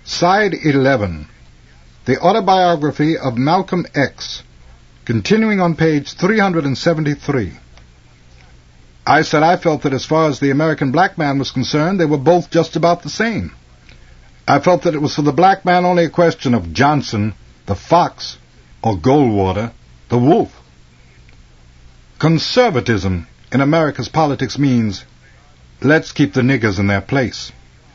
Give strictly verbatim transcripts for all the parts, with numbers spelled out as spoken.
Side eleven. The Autobiography of Malcolm X, continuing on page three hundred seventy-three. I said I felt that as far as the American black man was concerned, they were both just about the same. I felt that it was for the black man only a question of Johnson, the fox, or Goldwater, the wolf. Conservatism in America's politics means, let's keep the niggers in their place.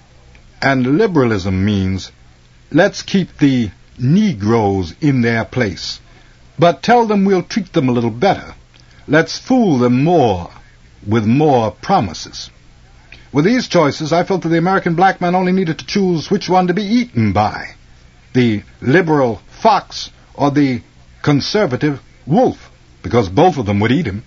And liberalism means, let's keep the Negroes in their place. But tell them we'll treat them a little better. Let's fool them more with more promises. With these choices, I felt that the American black man only needed to choose which one to be eaten by, the liberal fox or the conservative wolf, because both of them would eat him.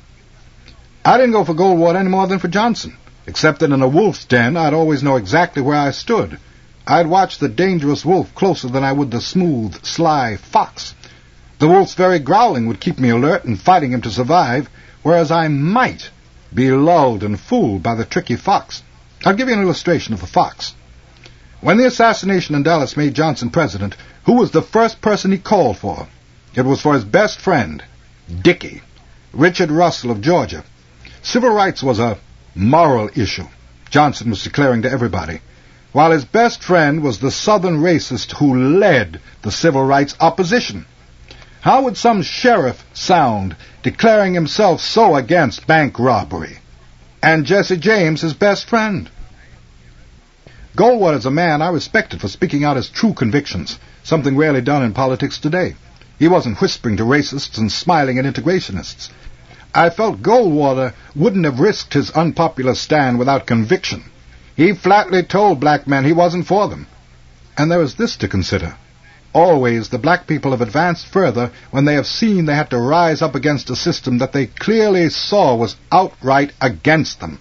I didn't go for Goldwater any more than for Johnson, except that in a wolf's den I'd always know exactly where I stood. I'd watch the dangerous wolf closer than I would the smooth, sly fox. The wolf's very growling would keep me alert and fighting him to survive, whereas I might be lulled and fooled by the tricky fox. I'll give you an illustration of the fox. When the assassination in Dallas made Johnson president, who was the first person he called for? It was for his best friend, Dickie, Richard Russell of Georgia. Civil rights was a moral issue, Johnson was declaring to everybody, while his best friend was the Southern racist who led the civil rights opposition. How would some sheriff sound declaring himself so against bank robbery, and Jesse James his best friend? Goldwater's a man I respected for speaking out his true convictions, something rarely done in politics today. He wasn't whispering to racists and smiling at integrationists. I felt Goldwater wouldn't have risked his unpopular stand without conviction. He flatly told black men he wasn't for them. And there is this to consider. Always the black people have advanced further when they have seen they had to rise up against a system that they clearly saw was outright against them.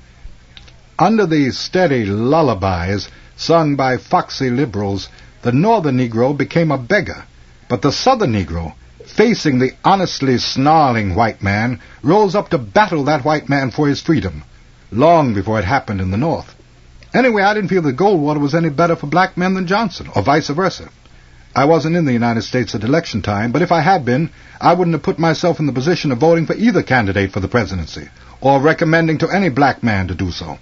Under these steady lullabies sung by foxy liberals, the northern Negro became a beggar, but the southern Negro, facing the honestly snarling white man, rose up to battle that white man for his freedom, long before it happened in the North. Anyway, I didn't feel that Goldwater was any better for black men than Johnson, or vice versa. I wasn't in the United States at election time, but if I had been, I wouldn't have put myself in the position of voting for either candidate for the presidency, or recommending to any black man to do so.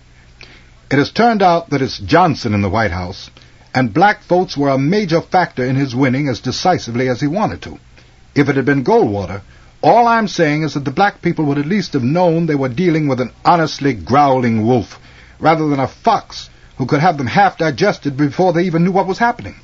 It has turned out that it's Johnson in the White House, and black votes were a major factor in his winning as decisively as he wanted to. If it had been Goldwater, all I'm saying is that the black people would at least have known they were dealing with an honestly growling wolf, rather than a fox who could have them half digested before they even knew what was happening.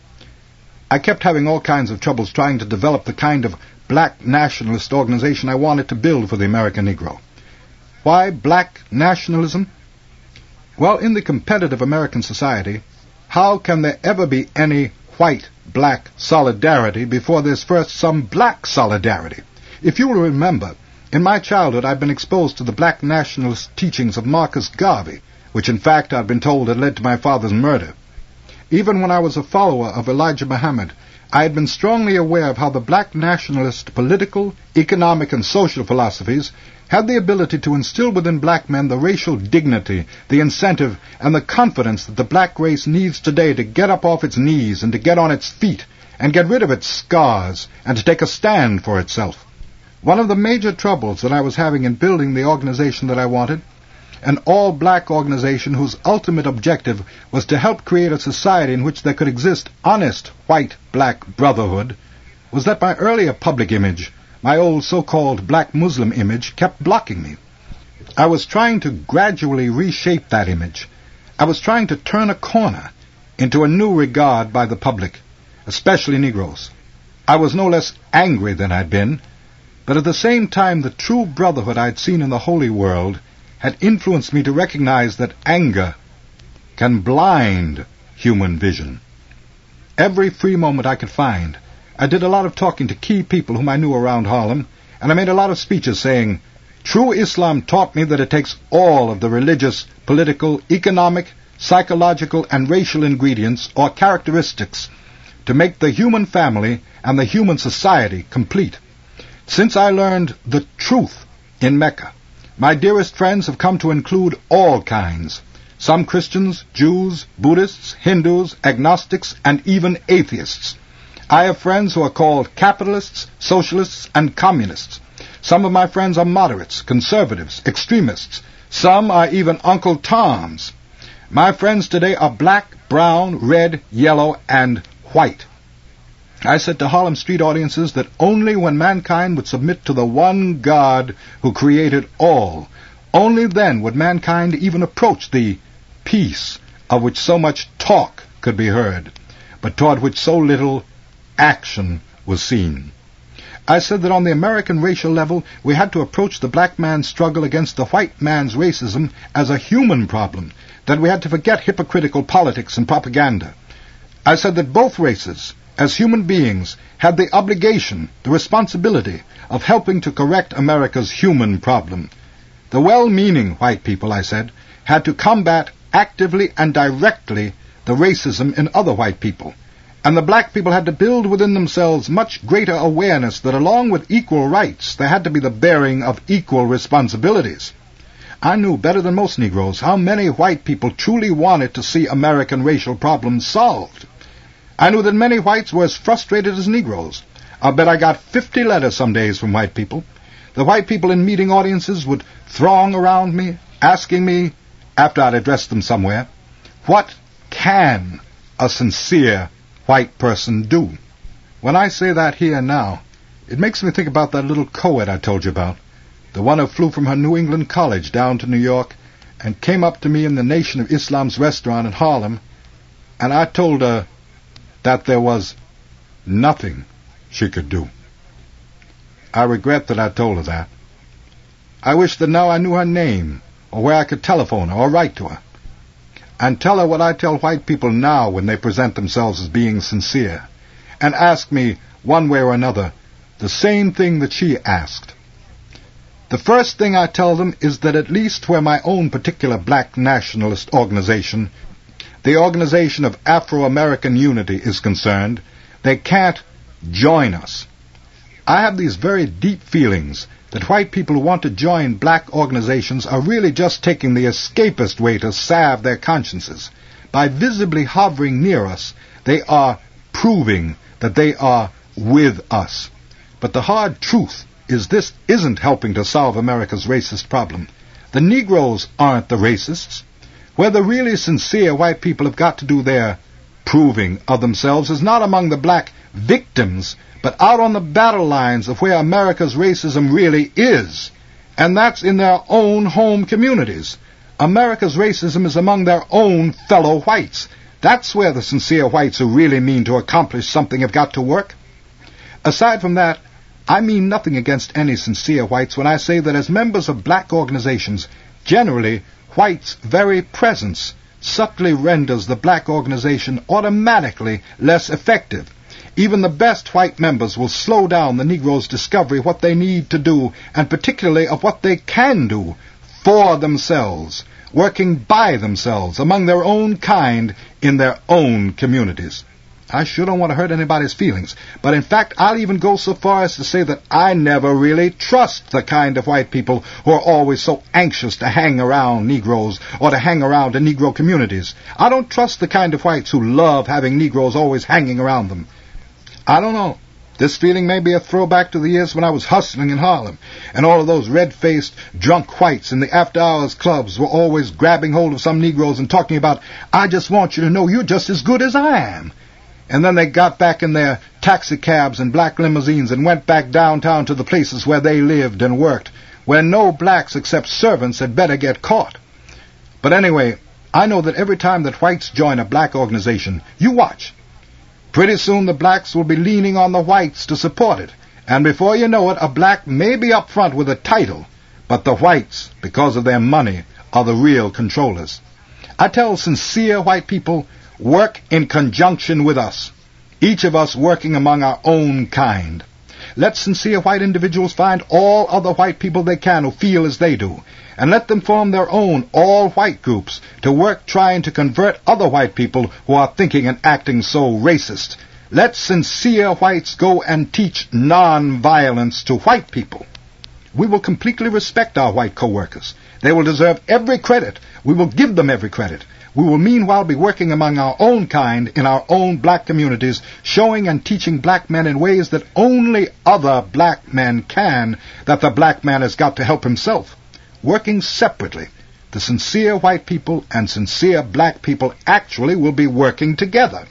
I kept having all kinds of troubles trying to develop the kind of black nationalist organization I wanted to build for the American Negro. Why black nationalism? Well, in the competitive American society, how can there ever be any white-black solidarity before there's first some black solidarity? If you will remember, in my childhood I'd been exposed to the black nationalist teachings of Marcus Garvey, which in fact I'd been told had led to my father's murder. Even when I was a follower of Elijah Muhammad, I had been strongly aware of how the black nationalist political, economic, and social philosophies had the ability to instill within black men the racial dignity, the incentive, and the confidence that the black race needs today to get up off its knees and to get on its feet and get rid of its scars and to take a stand for itself. One of the major troubles that I was having in building the organization that I wanted, an all-black organization whose ultimate objective was to help create a society in which there could exist honest white-black brotherhood, was that my earlier public image, my old so-called black Muslim image, kept blocking me. I was trying to gradually reshape that image. I was trying to turn a corner into a new regard by the public, especially Negroes. I was no less angry than I'd been, but at the same time the true brotherhood I'd seen in the holy world had influenced me to recognize that anger can blind human vision. Every free moment I could find, I did a lot of talking to key people whom I knew around Harlem, and I made a lot of speeches saying, "True Islam taught me that it takes all of the religious, political, economic, psychological, and racial ingredients or characteristics to make the human family and the human society complete. Since I learned the truth in Mecca, my dearest friends have come to include all kinds, some Christians, Jews, Buddhists, Hindus, agnostics, and even atheists. I have friends who are called capitalists, socialists, and communists. Some of my friends are moderates, conservatives, extremists. Some are even Uncle Toms. My friends today are black, brown, red, yellow, and white. I said to Harlem Street audiences that only when mankind would submit to the one God who created all, only then would mankind even approach the peace of which so much talk could be heard, but toward which so little action was seen. I said that on the American racial level, we had to approach the black man's struggle against the white man's racism as a human problem, that we had to forget hypocritical politics and propaganda. I said that both races, as human beings, had the obligation, the responsibility of helping to correct America's human problem. The well-meaning white people, I said, had to combat actively and directly the racism in other white people. And the black people had to build within themselves much greater awareness that along with equal rights, there had to be the bearing of equal responsibilities. I knew better than most Negroes how many white people truly wanted to see American racial problems solved. I knew that many whites were as frustrated as Negroes. I'll bet I got fifty letters some days from white people. The white people in meeting audiences would throng around me, asking me, after I'd addressed them somewhere, what can a sincere white person do? When I say that here now, it makes me think about that little co-ed I told you about, the one who flew from her New England college down to New York and came up to me in the Nation of Islam's restaurant in Harlem, and I told her that there was nothing she could do. I regret that I told her that. I wish that now I knew her name, or where I could telephone her or write to her, and tell her what I tell white people now when they present themselves as being sincere, and ask me, one way or another, the same thing that she asked. The first thing I tell them is that at least where my own particular black nationalist organization, the Organization of Afro-American Unity, is concerned, they can't join us. I have these very deep feelings that white people who want to join black organizations are really just taking the escapist way to salve their consciences. By visibly hovering near us, they are proving that they are with us. But the hard truth is this isn't helping to solve America's racist problem. The Negroes aren't the racists. Where the really sincere white people have got to do their proving of themselves is not among the black victims, but out on the battle lines of where America's racism really is, and that's in their own home communities. America's racism is among their own fellow whites. That's where the sincere whites who really mean to accomplish something have got to work. Aside from that, I mean nothing against any sincere whites when I say that as members of black organizations, generally, whites' very presence subtly renders the black organization automatically less effective. Even the best white members will slow down the Negroes' discovery of what they need to do, and particularly of what they can do for themselves, working by themselves, among their own kind, in their own communities. I sure don't want to hurt anybody's feelings, but in fact I'll even go so far as to say that I never really trust the kind of white people who are always so anxious to hang around Negroes or to hang around in Negro communities. I don't trust the kind of whites who love having Negroes always hanging around them. I don't know. This feeling may be a throwback to the years when I was hustling in Harlem, and all of those red-faced, drunk whites in the after-hours clubs were always grabbing hold of some Negroes and talking about, I just want you to know you're just as good as I am. And then they got back in their taxicabs and black limousines and went back downtown to the places where they lived and worked, where no blacks except servants had better get caught. But anyway, I know that every time that whites join a black organization, you watch. Pretty soon the blacks will be leaning on the whites to support it, and before you know it, a black may be up front with a title, but the whites, because of their money, are the real controllers. I tell sincere white people, work in conjunction with us, each of us working among our own kind. Let sincere white individuals find all other white people they can who feel as they do, and let them form their own all-white groups to work trying to convert other white people who are thinking and acting so racist. Let sincere whites go and teach non-violence to white people. We will completely respect our white co-workers. They will deserve every credit. We will give them every credit. We will meanwhile be working among our own kind in our own black communities, showing and teaching black men in ways that only other black men can, that the black man has got to help himself. Working separately, the sincere white people and sincere black people actually will be working together.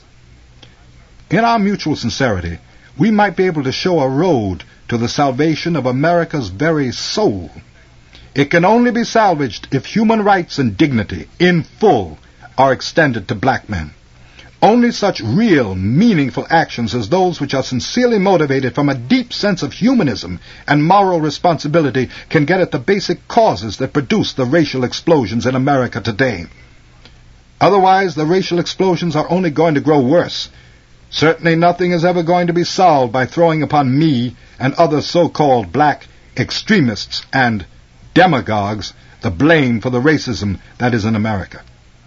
In our mutual sincerity, we might be able to show a road to the salvation of America's very soul. It can only be salvaged if human rights and dignity, in full, are extended to black men. Only such real, meaningful actions as those which are sincerely motivated from a deep sense of humanism and moral responsibility can get at the basic causes that produce the racial explosions in America today. Otherwise, the racial explosions are only going to grow worse. Certainly nothing is ever going to be solved by throwing upon me and other so-called black extremists and demagogues the blame for the racism that is in America.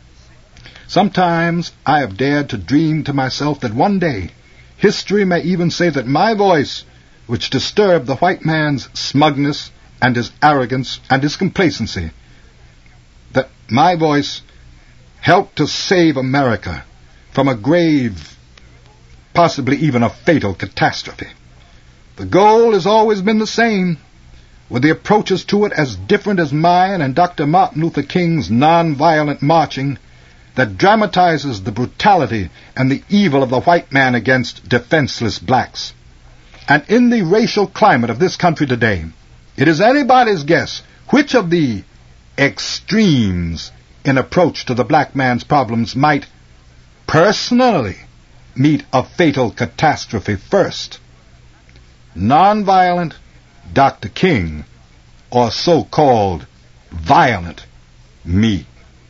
Sometimes I have dared to dream to myself that one day history may even say that my voice, which disturbed the white man's smugness and his arrogance and his complacency, that my voice helped to save America from a grave, possibly even a fatal catastrophe. The goal has always been the same, with the approaches to it as different as mine and Doctor Martin Luther King's nonviolent marching that dramatizes the brutality and the evil of the white man against defenseless blacks. And in the racial climate of this country today, it is anybody's guess which of the extremes in approach to the black man's problems might personally meet a fatal catastrophe first. Nonviolent Doctor King, or so-called violent me.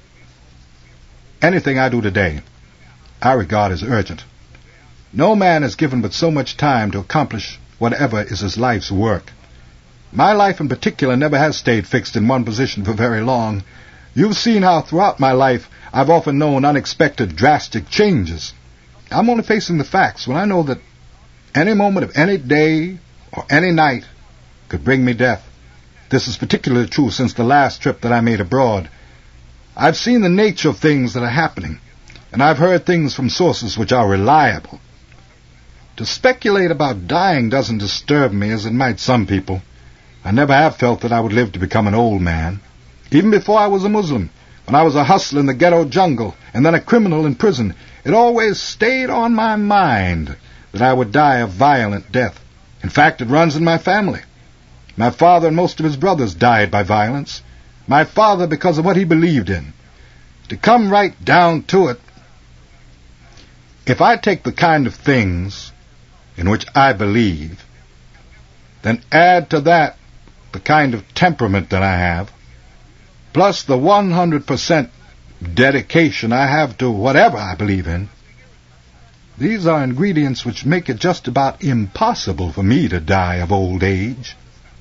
Anything I do today, I regard as urgent. No man is given but so much time to accomplish whatever is his life's work. My life in particular never has stayed fixed in one position for very long. You've seen how throughout my life I've often known unexpected drastic changes. I'm only facing the facts when I know that any moment of any day or any night could bring me death. This is particularly true since the last trip that I made abroad. I've seen the nature of things that are happening, and I've heard things from sources which are reliable. To speculate about dying doesn't disturb me as it might some people. I never have felt that I would live to become an old man. Even before I was a Muslim, when I was a hustler in the ghetto jungle and then a criminal in prison, it always stayed on my mind that I would die a violent death. In fact, it runs in my family. My father and most of his brothers died by violence. My father because of what he believed in. To come right down to it, if I take the kind of things in which I believe, then add to that the kind of temperament that I have, plus the one hundred percent dedication I have to whatever I believe in, these are ingredients which make it just about impossible for me to die of old age.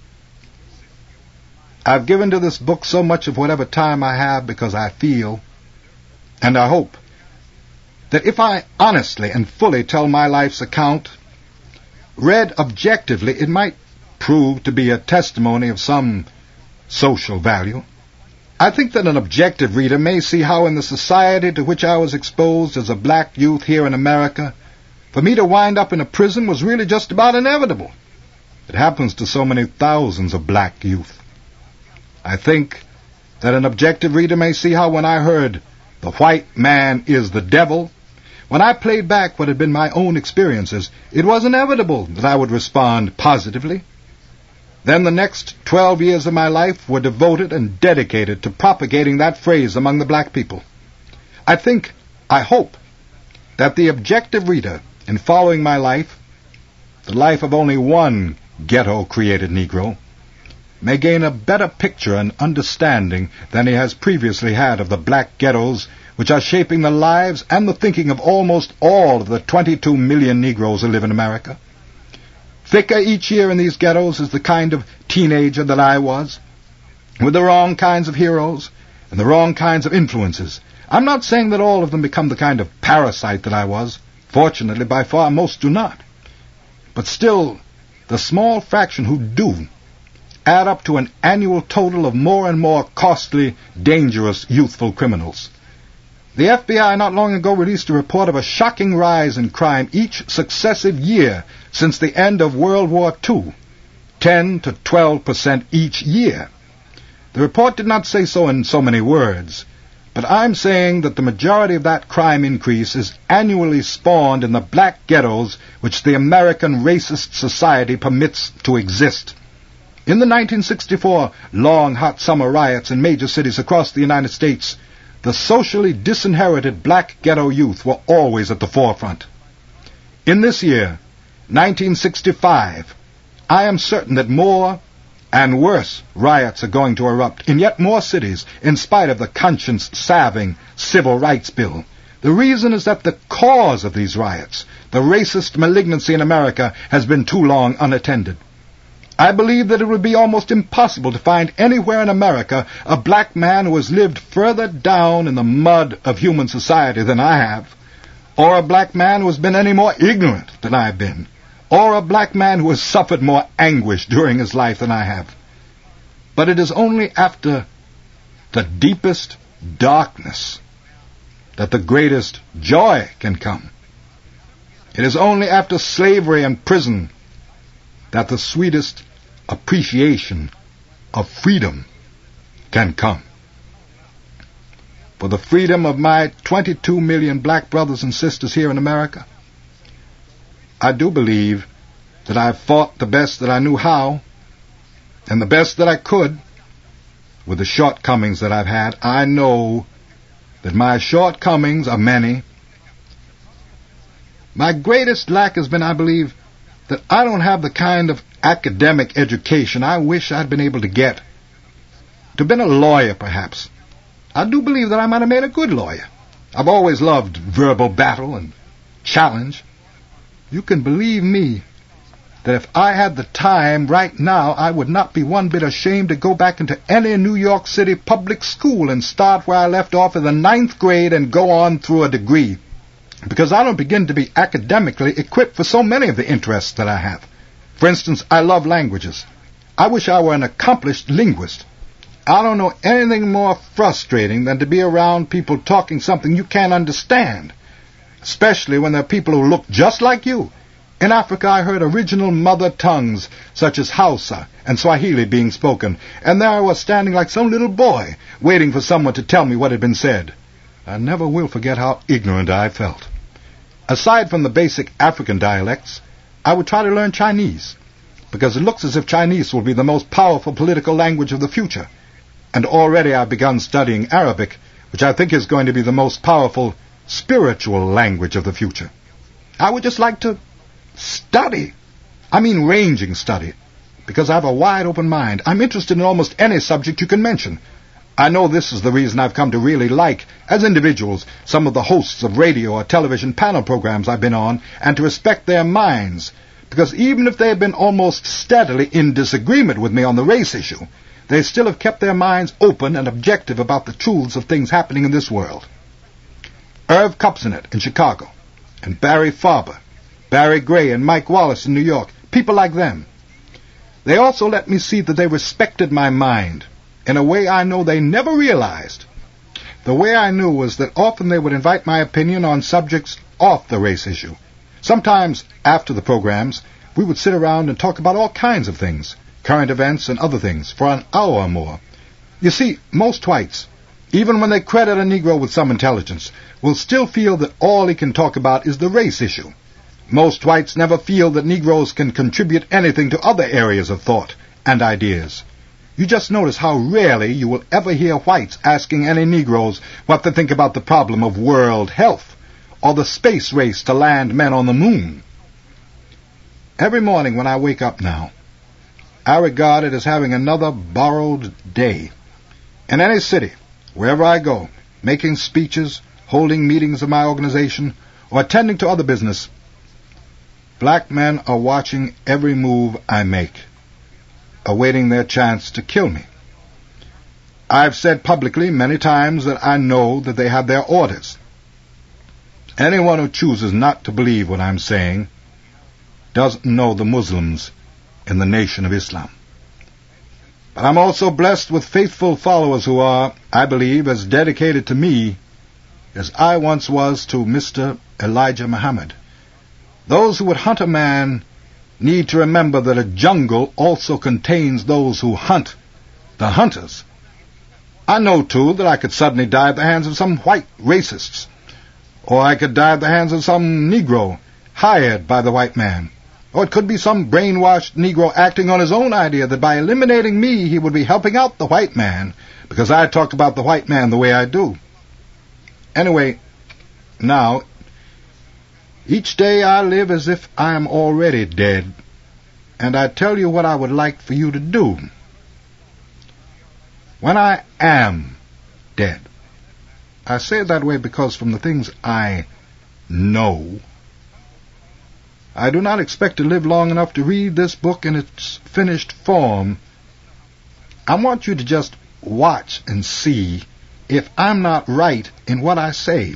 I've given to this book so much of whatever time I have because I feel, and I hope, that if I honestly and fully tell my life's account, read objectively, it might prove to be a testimony of some social value. I think that an objective reader may see how in the society to which I was exposed as a black youth here in America, for me to wind up in a prison was really just about inevitable. It happens to so many thousands of black youth. I think that an objective reader may see how when I heard, "The white man is the devil," when I played back what had been my own experiences, it was inevitable that I would respond positively. Then the next twelve years of my life were devoted and dedicated to propagating that phrase among the black people. I think, I hope, that the objective reader, in following my life, the life of only one ghetto-created Negro, may gain a better picture and understanding than he has previously had of the black ghettos which are shaping the lives and the thinking of almost all of the twenty-two million Negroes who live in America. Thicker each year in these ghettos is the kind of teenager that I was, with the wrong kinds of heroes and the wrong kinds of influences. I'm not saying that all of them become the kind of parasite that I was. Fortunately, by far most do not. But still, the small fraction who do add up to an annual total of more and more costly, dangerous, youthful criminals. The F B I not long ago released a report of a shocking rise in crime each successive year since the end of World War Two, ten to twelve percent each year. The report did not say so in so many words, but I'm saying that the majority of that crime increase is annually spawned in the black ghettos which the American racist society permits to exist. In the nineteen sixty-four long, hot summer riots in major cities across the United States, the socially disinherited black ghetto youth were always at the forefront. In this year, nineteen sixty-five, I am certain that more and worse riots are going to erupt in yet more cities in spite of the conscience-salving Civil Rights Bill. The reason is that the cause of these riots, the racist malignancy in America, has been too long unattended. I believe that it would be almost impossible to find anywhere in America a black man who has lived further down in the mud of human society than I have, or a black man who has been any more ignorant than I have been, or a black man who has suffered more anguish during his life than I have. But it is only after the deepest darkness that the greatest joy can come. It is only after slavery and prison that the sweetest appreciation of freedom can come. For the freedom of my twenty-two million black brothers and sisters here in America, I do believe that I've fought the best that I knew how, and the best that I could, with the shortcomings that I've had. I know that my shortcomings are many. My greatest lack has been, I believe, that I don't have the kind of academic education I wish I'd been able to get. To have been a lawyer, perhaps. I do believe that I might have made a good lawyer. I've always loved verbal battle and challenge. You can believe me that if I had the time right now, I would not be one bit ashamed to go back into any New York City public school and start where I left off in the ninth grade and go on through a degree. Because I don't begin to be academically equipped for so many of the interests that I have. For instance, I love languages. I wish I were an accomplished linguist. I don't know anything more frustrating than to be around people talking something you can't understand, especially when there are people who look just like you. In Africa, I heard original mother tongues such as Hausa and Swahili being spoken, and there I was standing like some little boy, waiting for someone to tell me what had been said. I never will forget how ignorant I felt. Aside from the basic African dialects, I would try to learn Chinese, because it looks as if Chinese will be the most powerful political language of the future. And already I've begun studying Arabic, which I think is going to be the most powerful spiritual language of the future. I would just like to study. I mean ranging study, because I have a wide open mind. I'm interested in almost any subject you can mention. I know this is the reason I've come to really like, as individuals, some of the hosts of radio or television panel programs I've been on, and to respect their minds, because even if they have been almost steadily in disagreement with me on the race issue, they still have kept their minds open and objective about the truths of things happening in this world. Irv Kupcinet in Chicago, and Barry Farber, Barry Gray and Mike Wallace in New York, people like them. They also let me see that they respected my mind in a way I know they never realized. The way I knew was that often they would invite my opinion on subjects off the race issue. Sometimes, after the programs, we would sit around and talk about all kinds of things, current events and other things, for an hour or more. You see, most whites, even when they credit a Negro with some intelligence, will still feel that all he can talk about is the race issue. Most whites never feel that Negroes can contribute anything to other areas of thought and ideas. You just notice how rarely you will ever hear whites asking any Negroes what they think about the problem of world health or the space race to land men on the moon. Every morning when I wake up now, I regard it as having another borrowed day. In any city, wherever I go, making speeches, holding meetings of my organization, or attending to other business, black men are watching every move I make, awaiting their chance to kill me. I've said publicly many times that I know that they have their orders. Anyone who chooses not to believe what I'm saying doesn't know the Muslims in the Nation of Islam. But I'm also blessed with faithful followers who are, I believe, as dedicated to me as I once was to Mister Elijah Muhammad. Those who would hunt a man need to remember that a jungle also contains those who hunt the hunters. I know, too, that I could suddenly die at the hands of some white racists, or I could die at the hands of some Negro hired by the white man, or it could be some brainwashed Negro acting on his own idea that by eliminating me he would be helping out the white man because I talk about the white man the way I do. Anyway, now, each day I live as if I am already dead, and I tell you what I would like for you to do. When I am dead, I say it that way because from the things I know, I do not expect to live long enough to read this book in its finished form. I want you to just watch and see if I'm not right in what I say.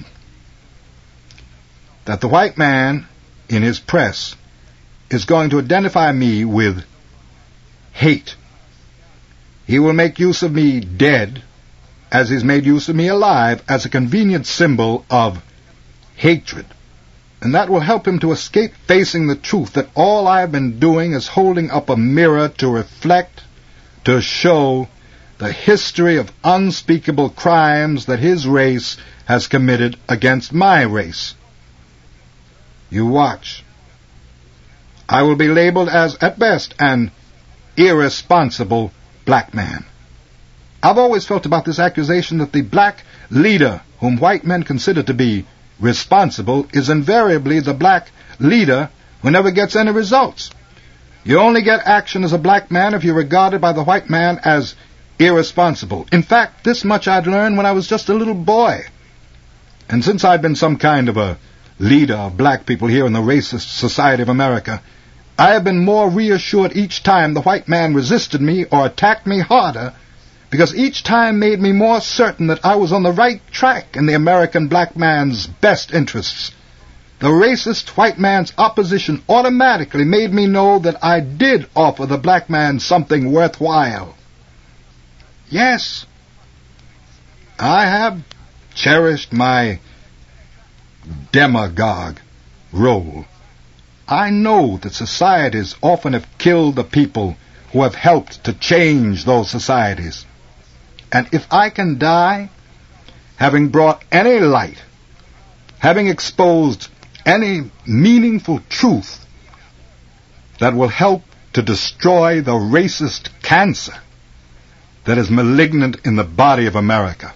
That the white man in his press is going to identify me with hate. He will make use of me dead as he's made use of me alive as a convenient symbol of hatred. And that will help him to escape facing the truth that all I've been doing is holding up a mirror to reflect, to show the history of unspeakable crimes that his race has committed against my race. You watch. I will be labeled as, at best, an irresponsible black man. I've always felt about this accusation that the black leader, whom white men consider to be responsible, is invariably the black leader who never gets any results. You only get action as a black man if you're regarded by the white man as irresponsible. In fact, this much I'd learned when I was just a little boy. And since I've been some kind of a leader of black people here in the racist society of America, I have been more reassured each time the white man resisted me or attacked me harder, because each time made me more certain that I was on the right track in the American black man's best interests. The racist white man's opposition automatically made me know that I did offer the black man something worthwhile. Yes, I have cherished my demagogue role. I know that societies often have killed the people who have helped to change those societies. And if I can die having brought any light, having exposed any meaningful truth that will help to destroy the racist cancer that is malignant in the body of America,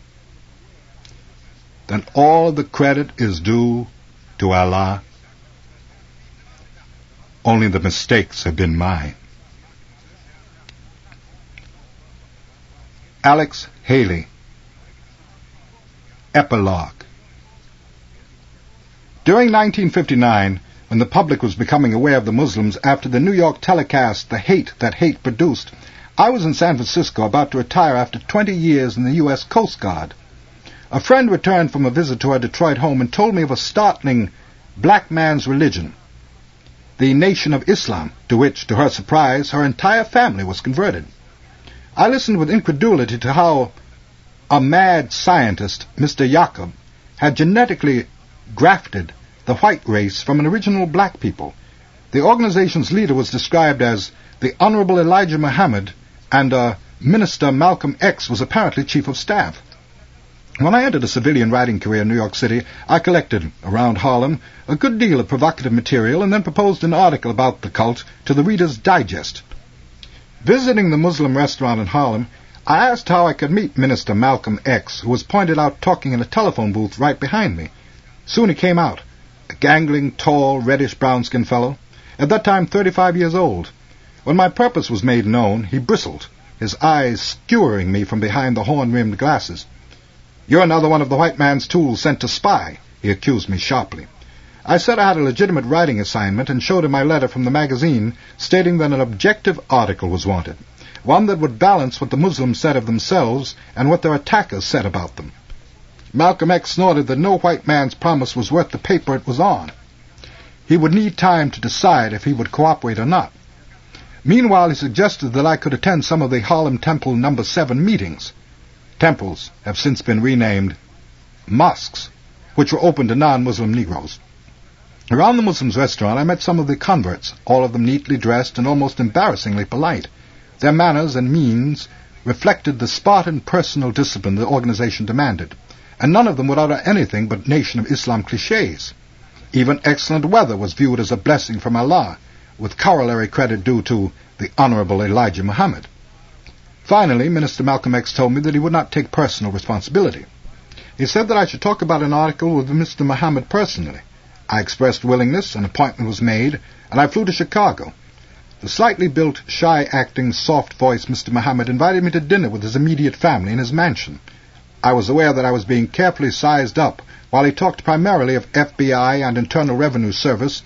then all the credit is due to Allah. Only the mistakes have been mine. Alex Haley. Epilogue. During nineteen fifty-nine, when the public was becoming aware of the Muslims after the New York telecast The Hate That Hate Produced, I was in San Francisco about to retire after twenty years in the U S Coast Guard. A friend returned from a visit to our Detroit home and told me of a startling black man's religion, the Nation of Islam, to which, to her surprise, her entire family was converted. I listened with incredulity to how a mad scientist, Mister Jacob, had genetically grafted the white race from an original black people. The organization's leader was described as the Honorable Elijah Muhammad, and uh, Minister Malcolm X was apparently chief of staff. When I entered a civilian writing career in New York City, I collected, around Harlem, a good deal of provocative material and then proposed an article about the cult to the Reader's Digest. Visiting the Muslim restaurant in Harlem, I asked how I could meet Minister Malcolm X, who was pointed out talking in a telephone booth right behind me. Soon he came out, a gangling, tall, reddish-brown-skinned fellow, at that time thirty-five years old. When my purpose was made known, he bristled, his eyes skewering me from behind the horn-rimmed glasses. "You're another one of the white man's tools sent to spy," he accused me sharply. I said I had a legitimate writing assignment and showed him my letter from the magazine stating that an objective article was wanted, one that would balance what the Muslims said of themselves and what their attackers said about them. Malcolm X snorted that no white man's promise was worth the paper it was on. He would need time to decide if he would cooperate or not. Meanwhile, he suggested that I could attend some of the Harlem Temple number seven meetings. Temples have since been renamed mosques, which were open to non-Muslim Negroes. Around the Muslims' restaurant, I met some of the converts, all of them neatly dressed and almost embarrassingly polite. Their manners and means reflected the Spartan personal discipline the organization demanded, and none of them would utter anything but Nation of Islam cliches. Even excellent weather was viewed as a blessing from Allah, with corollary credit due to the Honorable Elijah Muhammad. Finally, Minister Malcolm X told me that he would not take personal responsibility. He said that I should talk about an article with Mister Muhammad personally. I expressed willingness, an appointment was made, and I flew to Chicago. The slightly built, shy-acting, soft-voiced Mister Muhammad invited me to dinner with his immediate family in his mansion. I was aware that I was being carefully sized up while he talked primarily of F B I and Internal Revenue Service,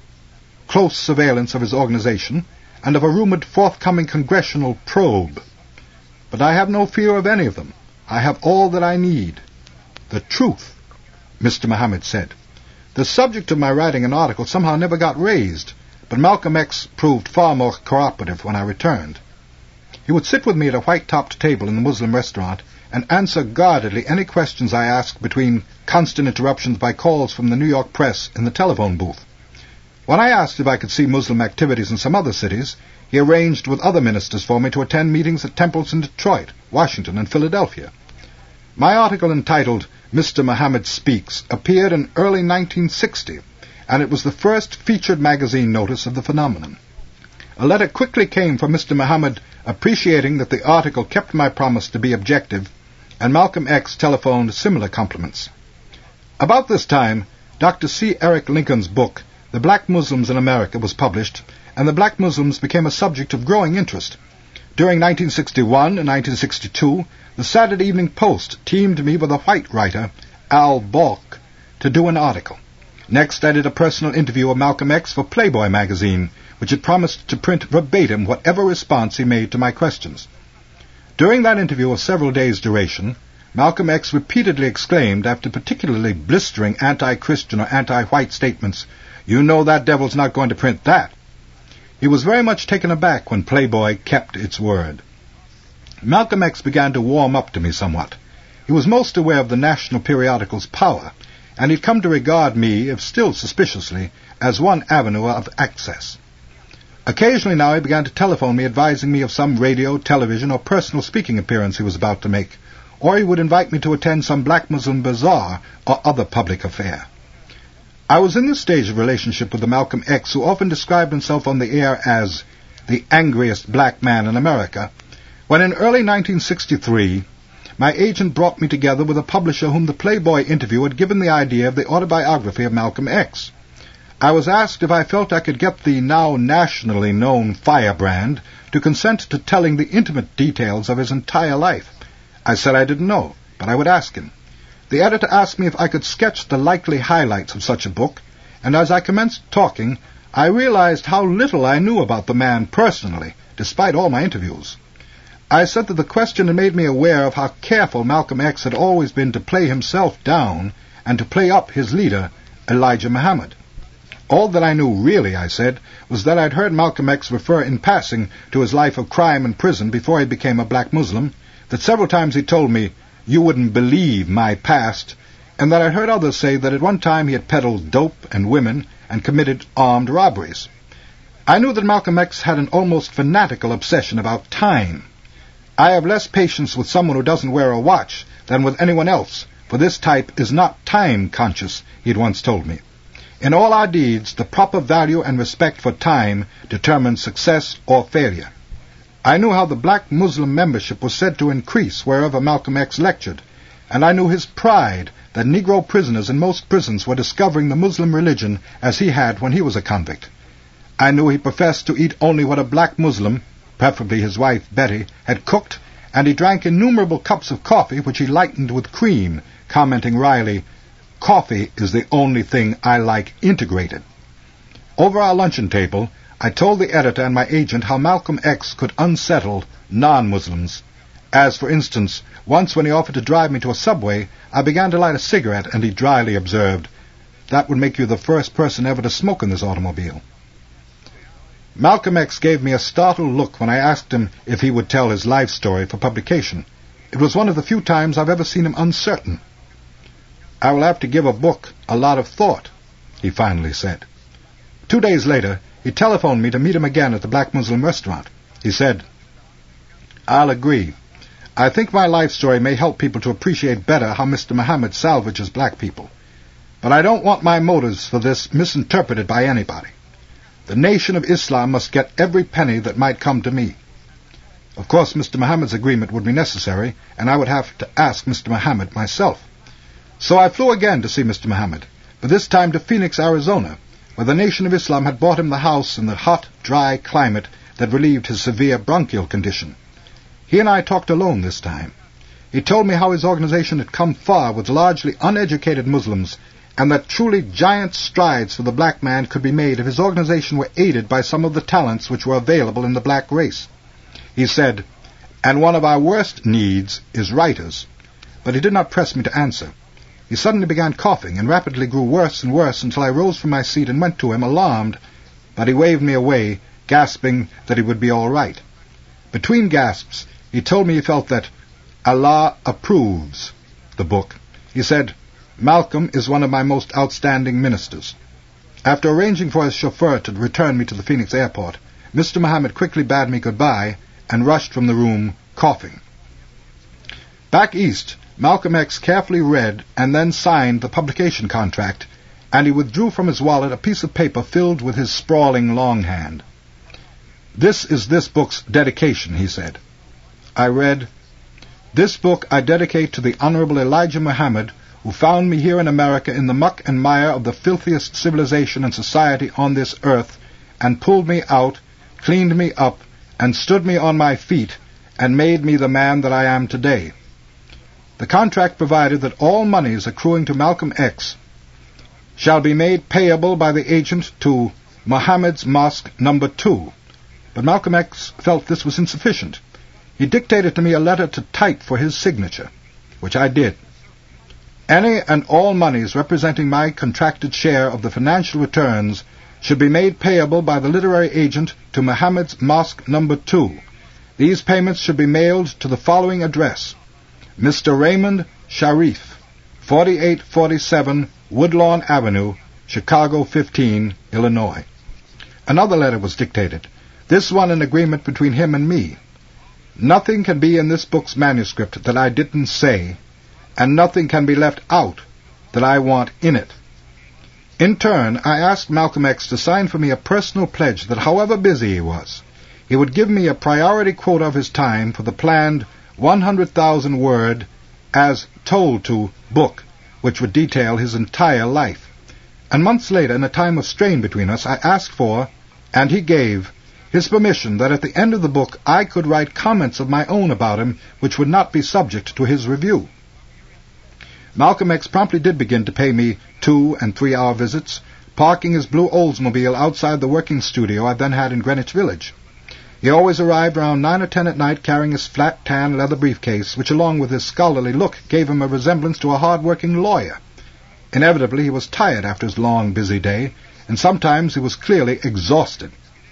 close surveillance of his organization, and of a rumored forthcoming congressional probe. But I have no fear of any of them. I have all that I need. The truth, Mister Muhammad said. The subject of my writing an article somehow never got raised, but Malcolm X proved far more cooperative when I returned. He would sit with me at a white-topped table in the Muslim restaurant and answer guardedly any questions I asked between constant interruptions by calls from the New York press in the telephone booth. When I asked if I could see Muslim activities in some other cities, he arranged with other ministers for me to attend meetings at temples in Detroit, Washington, and Philadelphia. My article entitled Mister Muhammad Speaks appeared in early nineteen sixty, and it was the first featured magazine notice of the phenomenon. A letter quickly came from Mister Muhammad appreciating that the article kept my promise to be objective, and Malcolm X telephoned similar compliments. About this time, Doctor C. Eric Lincoln's book, The Black Muslims in America, was published, and the black Muslims became a subject of growing interest. During nineteen sixty-one and nineteen sixty-two, the Saturday Evening Post teamed me with a white writer, Al Balk, to do an article. Next, I did a personal interview of Malcolm X for Playboy magazine, which had promised to print verbatim whatever response he made to my questions. During that interview of several days' duration, Malcolm X repeatedly exclaimed, after particularly blistering anti-Christian or anti-white statements, "You know that devil's not going to print that." He was very much taken aback when Playboy kept its word. Malcolm X began to warm up to me somewhat. He was most aware of the national periodical's power, and he'd come to regard me, if still suspiciously, as one avenue of access. Occasionally now he began to telephone me advising me of some radio, television, or personal speaking appearance he was about to make, or he would invite me to attend some black Muslim bazaar or other public affair. I was in this stage of relationship with the Malcolm X who often described himself on the air as the angriest black man in America, when in early nineteen sixty-three my agent brought me together with a publisher whom the Playboy interview had given the idea of the autobiography of Malcolm X. I was asked if I felt I could get the now nationally known firebrand to consent to telling the intimate details of his entire life. I said I didn't know, but I would ask him. The editor asked me if I could sketch the likely highlights of such a book, and as I commenced talking, I realized how little I knew about the man personally, despite all my interviews. I said that the question had made me aware of how careful Malcolm X had always been to play himself down and to play up his leader, Elijah Muhammad. All that I knew, really, I said, was that I'd heard Malcolm X refer in passing to his life of crime and prison before he became a black Muslim, that several times he told me, "You wouldn't believe my past," and that I'd heard others say that at one time he had peddled dope and women and committed armed robberies. I knew that Malcolm X had an almost fanatical obsession about time. "I have less patience with someone who doesn't wear a watch than with anyone else, for this type is not time-conscious," he had once told me. "In all our deeds, the proper value and respect for time determines success or failure." I knew how the black Muslim membership was said to increase wherever Malcolm X lectured, and I knew his pride that Negro prisoners in most prisons were discovering the Muslim religion as he had when he was a convict. I knew he professed to eat only what a black Muslim, preferably his wife Betty, had cooked, and he drank innumerable cups of coffee which he lightened with cream, commenting wryly, "Coffee is the only thing I like integrated." Over our luncheon table, I told the editor and my agent how Malcolm X could unsettle non-Muslims. As, for instance, once when he offered to drive me to a subway, I began to light a cigarette, and he dryly observed, "That would make you the first person ever to smoke in this automobile." Malcolm X gave me a startled look when I asked him if he would tell his life story for publication. It was one of the few times I've ever seen him uncertain. "I will have to give a book a lot of thought," he finally said. Two days later, he telephoned me to meet him again at the Black Muslim restaurant. He said, "I'll agree. I think my life story may help people to appreciate better how Mister Muhammad salvages black people. But I don't want my motives for this misinterpreted by anybody. The Nation of Islam must get every penny that might come to me." Of course, Mister Muhammad's agreement would be necessary, and I would have to ask Mister Muhammad myself. So I flew again to see Mister Muhammad, but this time to Phoenix, Arizona, where the Nation of Islam had bought him the house in the hot, dry climate that relieved his severe bronchial condition. He and I talked alone this time. He told me how his organization had come far with largely uneducated Muslims, and that truly giant strides for the black man could be made if his organization were aided by some of the talents which were available in the black race. He said, "And one of our worst needs is writers." But he did not press me to answer. He suddenly began coughing and rapidly grew worse and worse until I rose from my seat and went to him, alarmed, but he waved me away, gasping that he would be all right. Between gasps, he told me he felt that Allah approves the book. He said, "Malcolm is one of my most outstanding ministers." After arranging for his chauffeur to return me to the Phoenix airport, Mister Muhammad quickly bade me goodbye and rushed from the room, coughing. Back east, Malcolm X carefully read and then signed the publication contract, and he withdrew from his wallet a piece of paper filled with his sprawling longhand. "This is this book's dedication," he said. I read, "This book I dedicate to the Honorable Elijah Muhammad, who found me here in America in the muck and mire of the filthiest civilization and society on this earth, and pulled me out, cleaned me up, and stood me on my feet, and made me the man that I am today." The contract provided that all monies accruing to Malcolm X shall be made payable by the agent to Muhammad's Mosque Number Two. But Malcolm X felt this was insufficient. He dictated to me a letter to type for his signature, which I did. "Any and all monies representing my contracted share of the financial returns should be made payable by the literary agent to Muhammad's Mosque Number Two. These payments should be mailed to the following address: Mister Raymond Sharif, forty-eight forty-seven Woodlawn Avenue, Chicago fifteen, Illinois." Another letter was dictated, this one an agreement between him and me. "Nothing can be in this book's manuscript that I didn't say, and nothing can be left out that I want in it." In turn, I asked Malcolm X to sign for me a personal pledge that however busy he was, he would give me a priority quota of his time for the planned one hundred thousand word as told to book, which would detail his entire life. And months later, in a time of strain between us, I asked for, and he gave, his permission that at the end of the book I could write comments of my own about him which would not be subject to his review. Malcolm X promptly did begin to pay me two- and three-hour visits, parking his blue Oldsmobile outside the working studio I then had in Greenwich Village. He always arrived around nine or ten at night carrying his flat tan leather briefcase, which along with his scholarly look gave him a resemblance to a hard-working lawyer. Inevitably he was tired after his long, busy day, and sometimes he was clearly exhausted.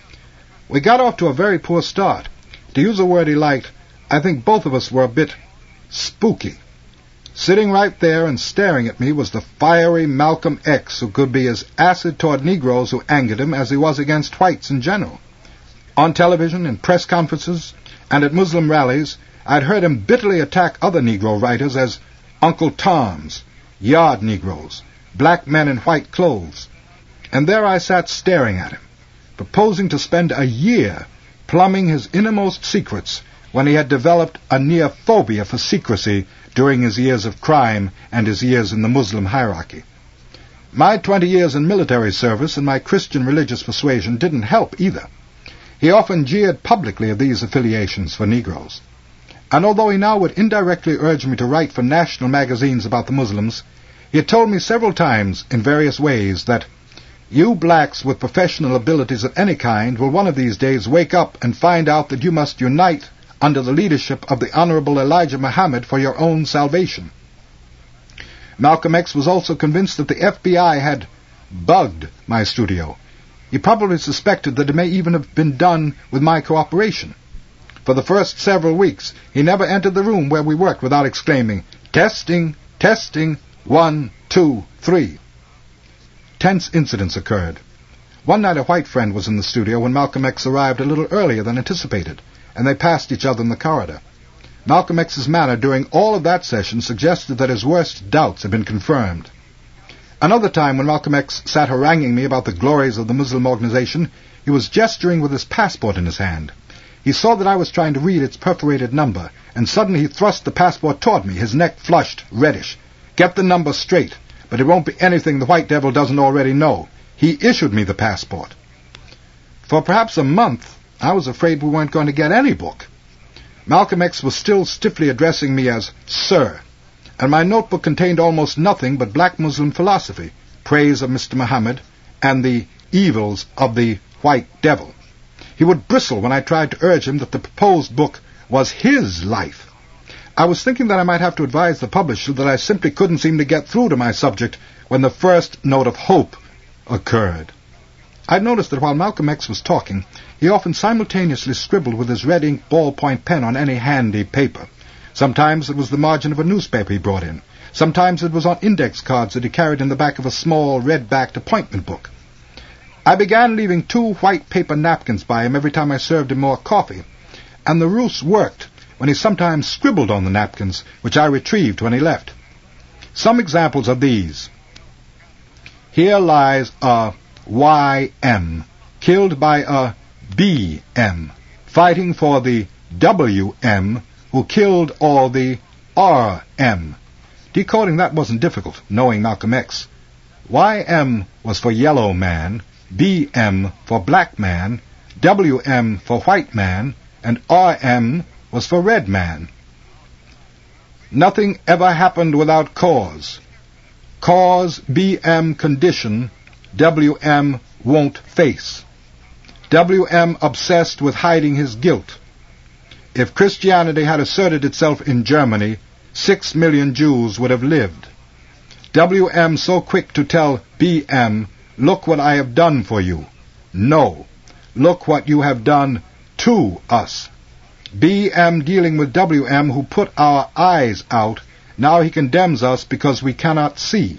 We got off to a very poor start. To use a word he liked, I think both of us were a bit spooky. Sitting right there and staring at me was the fiery Malcolm X, who could be as acid toward Negroes who angered him as he was against whites in general. On television, in press conferences, and at Muslim rallies, I'd heard him bitterly attack other Negro writers as Uncle Toms, yard Negroes, black men in white clothes. And there I sat staring at him, proposing to spend a year plumbing his innermost secrets when he had developed a near phobia for secrecy during his years of crime and his years in the Muslim hierarchy. My twenty years in military service and my Christian religious persuasion didn't help either. He often jeered publicly at these affiliations for Negroes. And although he now would indirectly urge me to write for national magazines about the Muslims, he had told me several times in various ways that you blacks with professional abilities of any kind will one of these days wake up and find out that you must unite under the leadership of the Honorable Elijah Muhammad for your own salvation. Malcolm X was also convinced that the F B I had bugged my studio. He probably suspected that it may even have been done with my cooperation. For the first several weeks, he never entered the room where we worked without exclaiming, "Testing, testing, one, two, three." Tense incidents occurred. One night a white friend was in the studio when Malcolm X arrived a little earlier than anticipated, and they passed each other in the corridor. Malcolm X's manner during all of that session suggested that his worst doubts had been confirmed. Another time when Malcolm X sat haranguing me about the glories of the Muslim organization, he was gesturing with his passport in his hand. He saw that I was trying to read its perforated number, and suddenly he thrust the passport toward me, his neck flushed reddish. "Get the number straight, but it won't be anything the White Devil doesn't already know." He issued me the passport. For perhaps a month, I was afraid we weren't going to get any book. Malcolm X was still stiffly addressing me as Sir, and my notebook contained almost nothing but black Muslim philosophy, praise of Mister Muhammad, and the evils of the White Devil. He would bristle when I tried to urge him that the proposed book was his life. I was thinking that I might have to advise the publisher that I simply couldn't seem to get through to my subject when the first note of hope occurred. I've noticed that while Malcolm X was talking, he often simultaneously scribbled with his red ink ballpoint pen on any handy paper. Sometimes it was the margin of a newspaper he brought in. Sometimes it was on index cards that he carried in the back of a small red-backed appointment book. I began leaving two white paper napkins by him every time I served him more coffee, and the ruse worked when he sometimes scribbled on the napkins, which I retrieved when he left. Some examples are these. Here lies a Y M, killed by a B M, fighting for the W M, who killed all the R M. Decoding that wasn't difficult, knowing Malcolm X. Y M was for yellow man, B M for black man, W M for white man, and R M was for red man. Nothing ever happened without cause. Cause B M condition, W M won't face. W M obsessed with hiding his guilt. If Christianity had asserted itself in Germany, six million Jews would have lived. W M so quick to tell B M, "Look what I have done for you." No, look what you have done to us. B M dealing with W M who put our eyes out. Now he condemns us because we cannot see.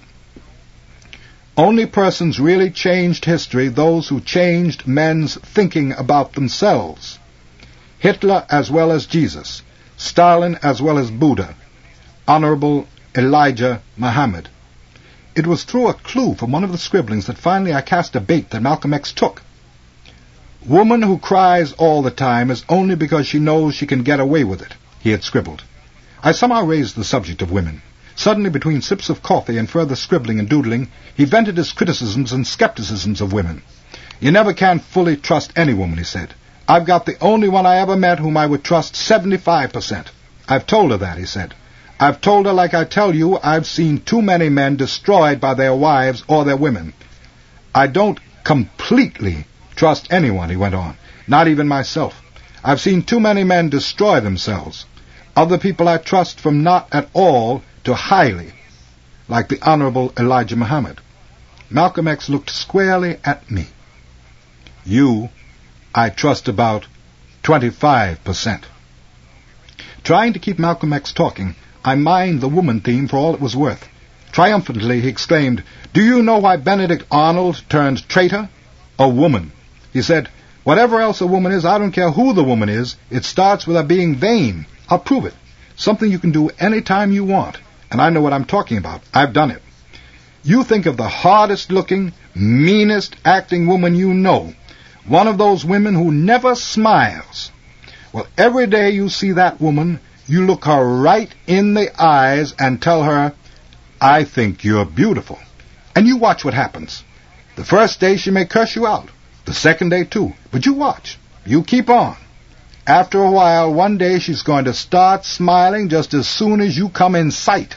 Only persons really changed history, those who changed men's thinking about themselves. Hitler as well as Jesus, Stalin as well as Buddha, Honorable Elijah Muhammad. It was through a clue from one of the scribblings that finally I cast a bait that Malcolm X took. "Woman who cries all the time is only because she knows she can get away with it," he had scribbled. I somehow raised the subject of women. Suddenly, between sips of coffee and further scribbling and doodling, he vented his criticisms and skepticisms of women. "You never can fully trust any woman," he said. "I've got the only one I ever met whom I would trust seventy-five percent. I've told her that," he said. "I've told her, like I tell you, I've seen too many men destroyed by their wives or their women. I don't completely trust anyone," he went on, "not even myself. I've seen too many men destroy themselves. Other people I trust from not at all to highly, like the Honorable Elijah Muhammad." Malcolm X looked squarely at me. "You, I trust about twenty-five percent. Trying to keep Malcolm X talking, I mined the woman theme for all it was worth. Triumphantly, he exclaimed, "Do you know why Benedict Arnold turned traitor? A woman." He said, "Whatever else a woman is, I don't care who the woman is, it starts with her being vain. I'll prove it. Something you can do any time you want. And I know what I'm talking about. I've done it. You think of the hardest-looking, meanest acting woman you know. One of those women who never smiles. Well, every day you see that woman, you look her right in the eyes and tell her, 'I think you're beautiful.' And you watch what happens. The first day she may curse you out. The second day too. But you watch. You keep on. After a while, one day she's going to start smiling just as soon as you come in sight."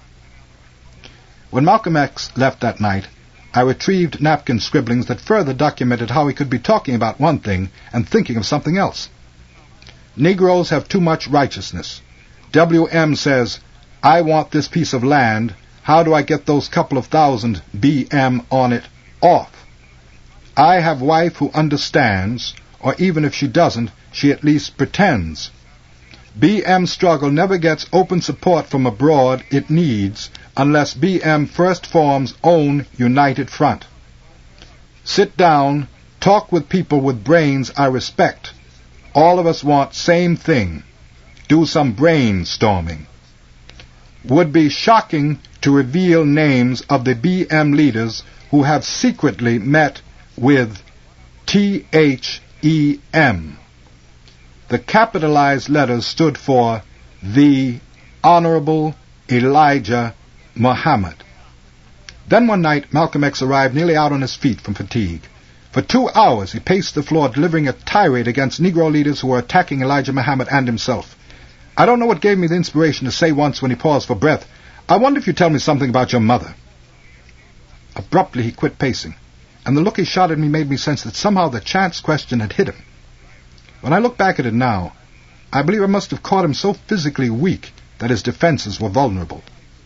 When Malcolm X left that night, I retrieved napkin scribblings that further documented how he could be talking about one thing and thinking of something else. "Negroes have too much righteousness. W M says, 'I want this piece of land. How do I get those couple of thousand B M on it off?' I have wife who understands, or even if she doesn't, she at least pretends. B M's struggle never gets open support from abroad it needs unless B M first forms own united front. Sit down, talk with people with brains I respect. All of us want same thing. Do some brainstorming. Would be shocking to reveal names of the B M leaders who have secretly met with T H E M. The capitalized letters stood for the Honorable Elijah Muhammad. Then one night Malcolm X arrived nearly out on his feet from fatigue. For two hours he paced the floor delivering a tirade against Negro leaders who were attacking Elijah Muhammad and himself. I don't know what gave me the inspiration to say once when he paused for breath, "I wonder if you tell me something about your mother." Abruptly he quit pacing, and the look he shot at me made me sense that somehow the chance question had hit him. When I look back at it now, I believe I must have caught him so physically weak that his defenses were vulnerable.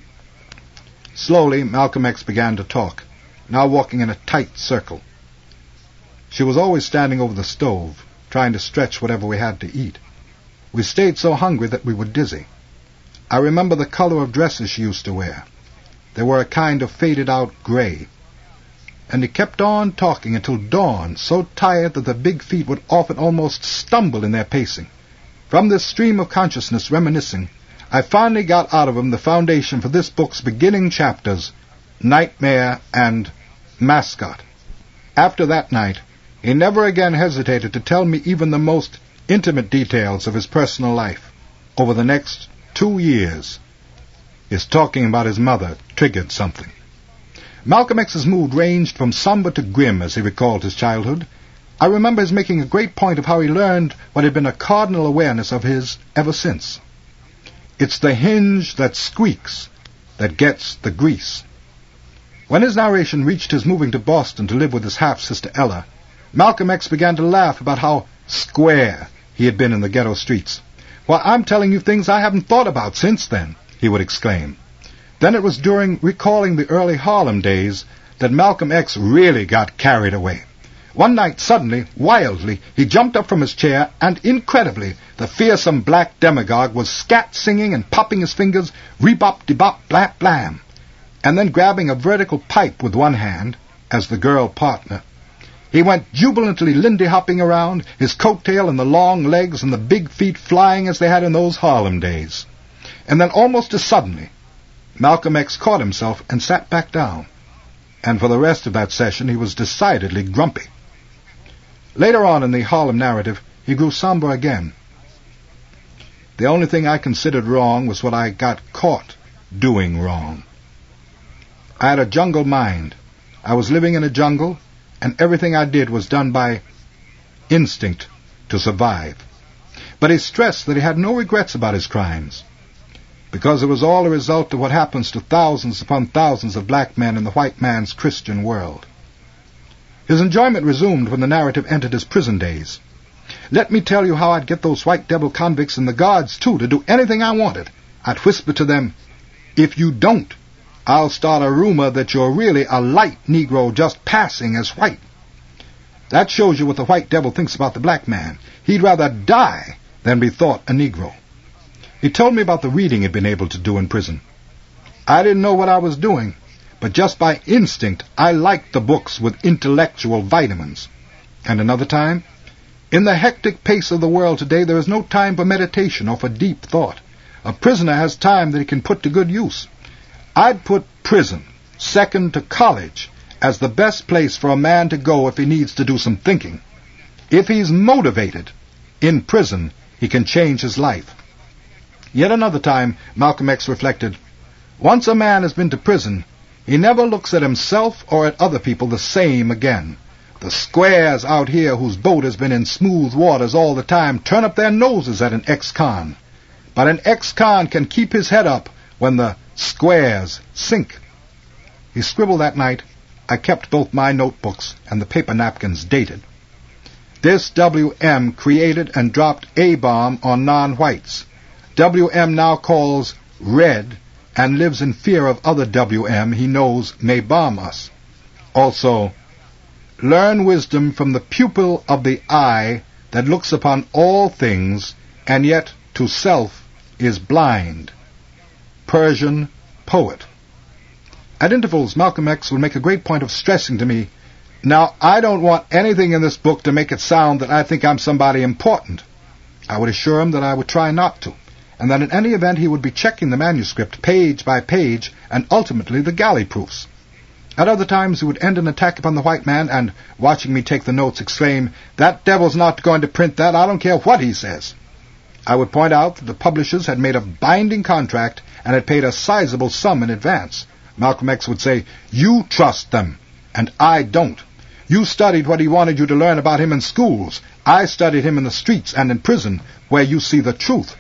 Slowly, Malcolm X began to talk, now walking in a tight circle. She was always standing over the stove, trying to stretch whatever we had to eat. We stayed so hungry that we were dizzy. I remember the color of dresses she used to wear. They were a kind of faded-out gray. And he kept on talking until dawn, so tired that the big feet would often almost stumble in their pacing. From this stream of consciousness reminiscing, I finally got out of him the foundation for this book's beginning chapters, Nightmare and Mascot. After that night, he never again hesitated to tell me even the most intimate details of his personal life. Over the next two years, his talking about his mother triggered something. Malcolm X's mood ranged from somber to grim as he recalled his childhood. I remember his making a great point of how he learned what had been a cardinal awareness of his ever since. It's the hinge that squeaks that gets the grease. When his narration reached his moving to Boston to live with his half-sister Ella, Malcolm X began to laugh about how square he had been in the ghetto streets. "Why, I'm telling you things I haven't thought about since then," he would exclaim. Then it was during recalling the early Harlem days that Malcolm X really got carried away. One night, suddenly, wildly, he jumped up from his chair, and incredibly, the fearsome black demagogue was scat-singing and popping his fingers, rebop-de-bop-blap-blam, and then grabbing a vertical pipe with one hand, as the girl partner. He went jubilantly lindy-hopping around, his coat-tail and the long legs and the big feet flying as they had in those Harlem days. And then almost as suddenly, Malcolm X caught himself and sat back down, and for the rest of that session he was decidedly grumpy. Later on in the Harlem narrative, he grew somber again. The only thing I considered wrong was what I got caught doing wrong. I had a jungle mind. I was living in a jungle, and everything I did was done by instinct to survive. But he stressed that he had no regrets about his crimes, because it was all a result of what happens to thousands upon thousands of black men in the white man's Christian world. His enjoyment resumed when the narrative entered his prison days. "Let me tell you how I'd get those white devil convicts and the guards, too, to do anything I wanted. I'd whisper to them, 'If you don't, I'll start a rumor that you're really a light Negro just passing as white.' That shows you what the white devil thinks about the black man. He'd rather die than be thought a Negro." He told me about the reading he'd been able to do in prison. I didn't know what I was doing, but just by instinct I liked the books with intellectual vitamins. And another time, "In the hectic pace of the world today, there is no time for meditation or for deep thought. A prisoner has time that he can put to good use. I'd put prison, second to college, as the best place for a man to go if he needs to do some thinking. If he's motivated, in prison he can change his life." Yet another time, Malcolm X reflected, "Once a man has been to prison, he never looks at himself or at other people the same again. The squares out here whose boat has been in smooth waters all the time turn up their noses at an ex-con. But an ex-con can keep his head up when the squares sink." He scribbled that night, "I kept both my notebooks and the paper napkins dated. This W M created and dropped A-bomb on non-whites. W M now calls red and lives in fear of other W M he knows may bomb us. Also, learn wisdom from the pupil of the eye that looks upon all things, and yet to self is blind. Persian poet. At intervals, Malcolm X would make a great point of stressing to me, "Now, I don't want anything in this book to make it sound that I think I'm somebody important." I would assure him that I would try not to, and that in any event he would be checking the manuscript page by page and ultimately the galley proofs. At other times he would end an attack upon the white man and, watching me take the notes, exclaim, "That devil's not going to print that, I don't care what he says." I would point out that the publishers had made a binding contract and had paid a sizable sum in advance. Malcolm X would say, "You trust them, and I don't. You studied what he wanted you to learn about him in schools. I studied him in the streets and in prison, where you see the truth."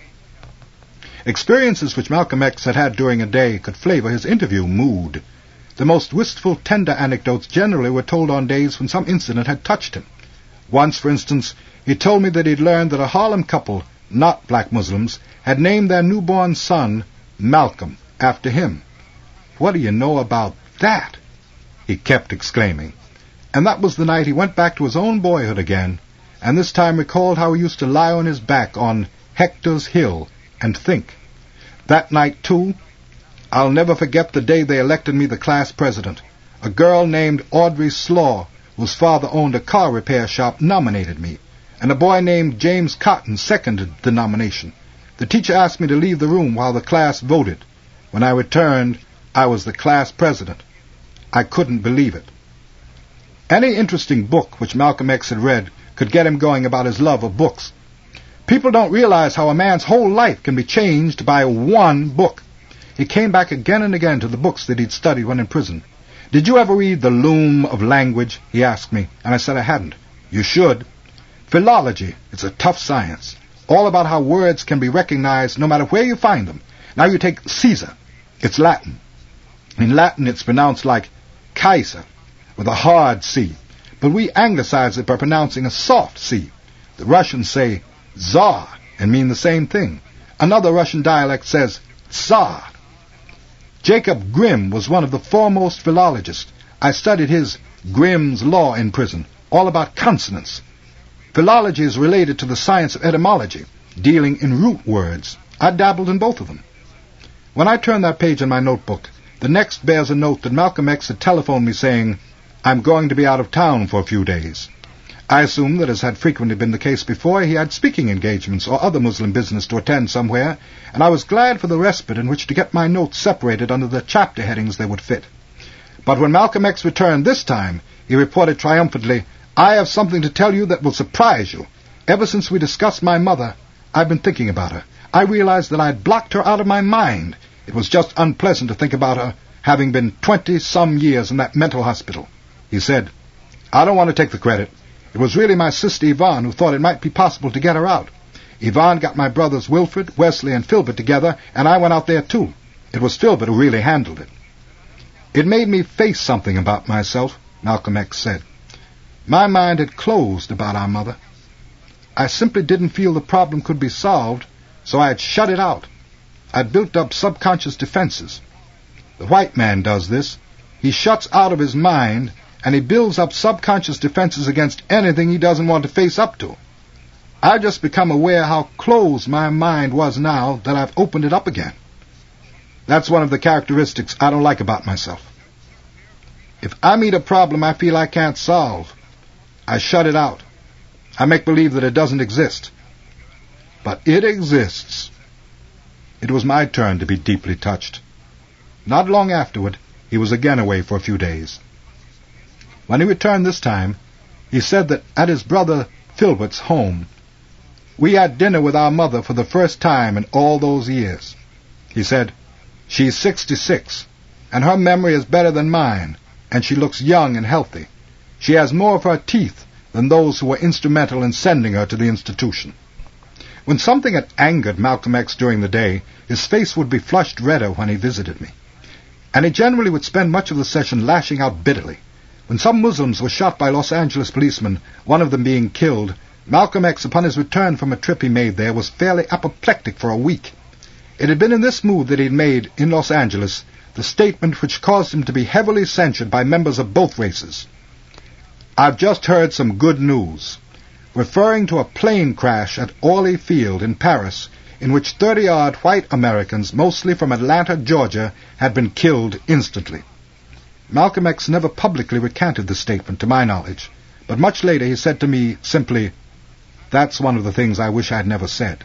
Experiences which Malcolm X had had during a day could flavor his interview mood. The most wistful, tender anecdotes generally were told on days when some incident had touched him. Once, for instance, he told me that he had learned that a Harlem couple, not black Muslims, had named their newborn son Malcolm after him. "What do you know about that?" he kept exclaiming. And that was the night he went back to his own boyhood again, and this time recalled how he used to lie on his back on Hector's Hill and think. That night, too, I'll never forget the day they elected me the class president. A girl named Audrey Slaw, whose father owned a car repair shop, nominated me, and a boy named James Cotton seconded the nomination. The teacher asked me to leave the room while the class voted. When I returned, I was the class president. I couldn't believe it. Any interesting book which Malcolm X had read could get him going about his love of books. People don't realize how a man's whole life can be changed by one book. He came back again and again to the books that he'd studied when in prison. "Did you ever read The Loom of Language?" he asked me, and I said I hadn't. "You should. Philology is a tough science, all about how words can be recognized no matter where you find them. Now you take Caesar. It's Latin. In Latin it's pronounced like Kaiser, with a hard C, but we anglicize it by pronouncing a soft C. The Russians say Tsar and mean the same thing. Another Russian dialect says Tsar. Jacob Grimm was one of the foremost philologists. I studied his Grimm's Law in prison, all about consonants. Philology is related to the science of etymology, dealing in root words. I dabbled in both of them. When I turned that page in my notebook, the next bears a note that Malcolm X had telephoned me saying, "I'm going to be out of town for a few days." I assumed that, as had frequently been the case before, he had speaking engagements or other Muslim business to attend somewhere, and I was glad for the respite in which to get my notes separated under the chapter headings they would fit. But when Malcolm X returned this time, he reported triumphantly, "I have something to tell you that will surprise you. Ever since we discussed my mother, I've been thinking about her. I realized that I had blocked her out of my mind. It was just unpleasant to think about her, having been twenty-some years in that mental hospital." He said, "I don't want to take the credit. It was really my sister Yvonne who thought it might be possible to get her out. Yvonne got my brothers Wilfred, Wesley, and Filbert together, and I went out there too. It was Filbert who really handled it." "It made me face something about myself," Malcolm X said. "My mind had closed about our mother. I simply didn't feel the problem could be solved, so I had shut it out. I'd built up subconscious defenses. The white man does this. He shuts out of his mind, and he builds up subconscious defenses against anything he doesn't want to face up to. I've just become aware how closed my mind was now that I've opened it up again. That's one of the characteristics I don't like about myself. If I meet a problem I feel I can't solve, I shut it out. I make believe that it doesn't exist. But it exists." It was my turn to be deeply touched. Not long afterward, he was again away for a few days. When he returned this time, he said that at his brother Filbert's home, "We had dinner with our mother for the first time in all those years." He said, "She's sixty-six, and her memory is better than mine, and she looks young and healthy. She has more of her teeth than those who were instrumental in sending her to the institution." When something had angered Malcolm X during the day, his face would be flushed redder when he visited me, and he generally would spend much of the session lashing out bitterly. When some Muslims were shot by Los Angeles policemen, one of them being killed, Malcolm X, upon his return from a trip he made there, was fairly apoplectic for a week. It had been in this mood that he had made, in Los Angeles, the statement which caused him to be heavily censured by members of both races. I've just heard some good news," referring to a plane crash at Orly Field in Paris, in which thirty-odd white Americans, mostly from Atlanta, Georgia, had been killed instantly. Malcolm X never publicly recanted this statement, to my knowledge, but much later he said to me simply, "That's one of the things I wish I'd never said."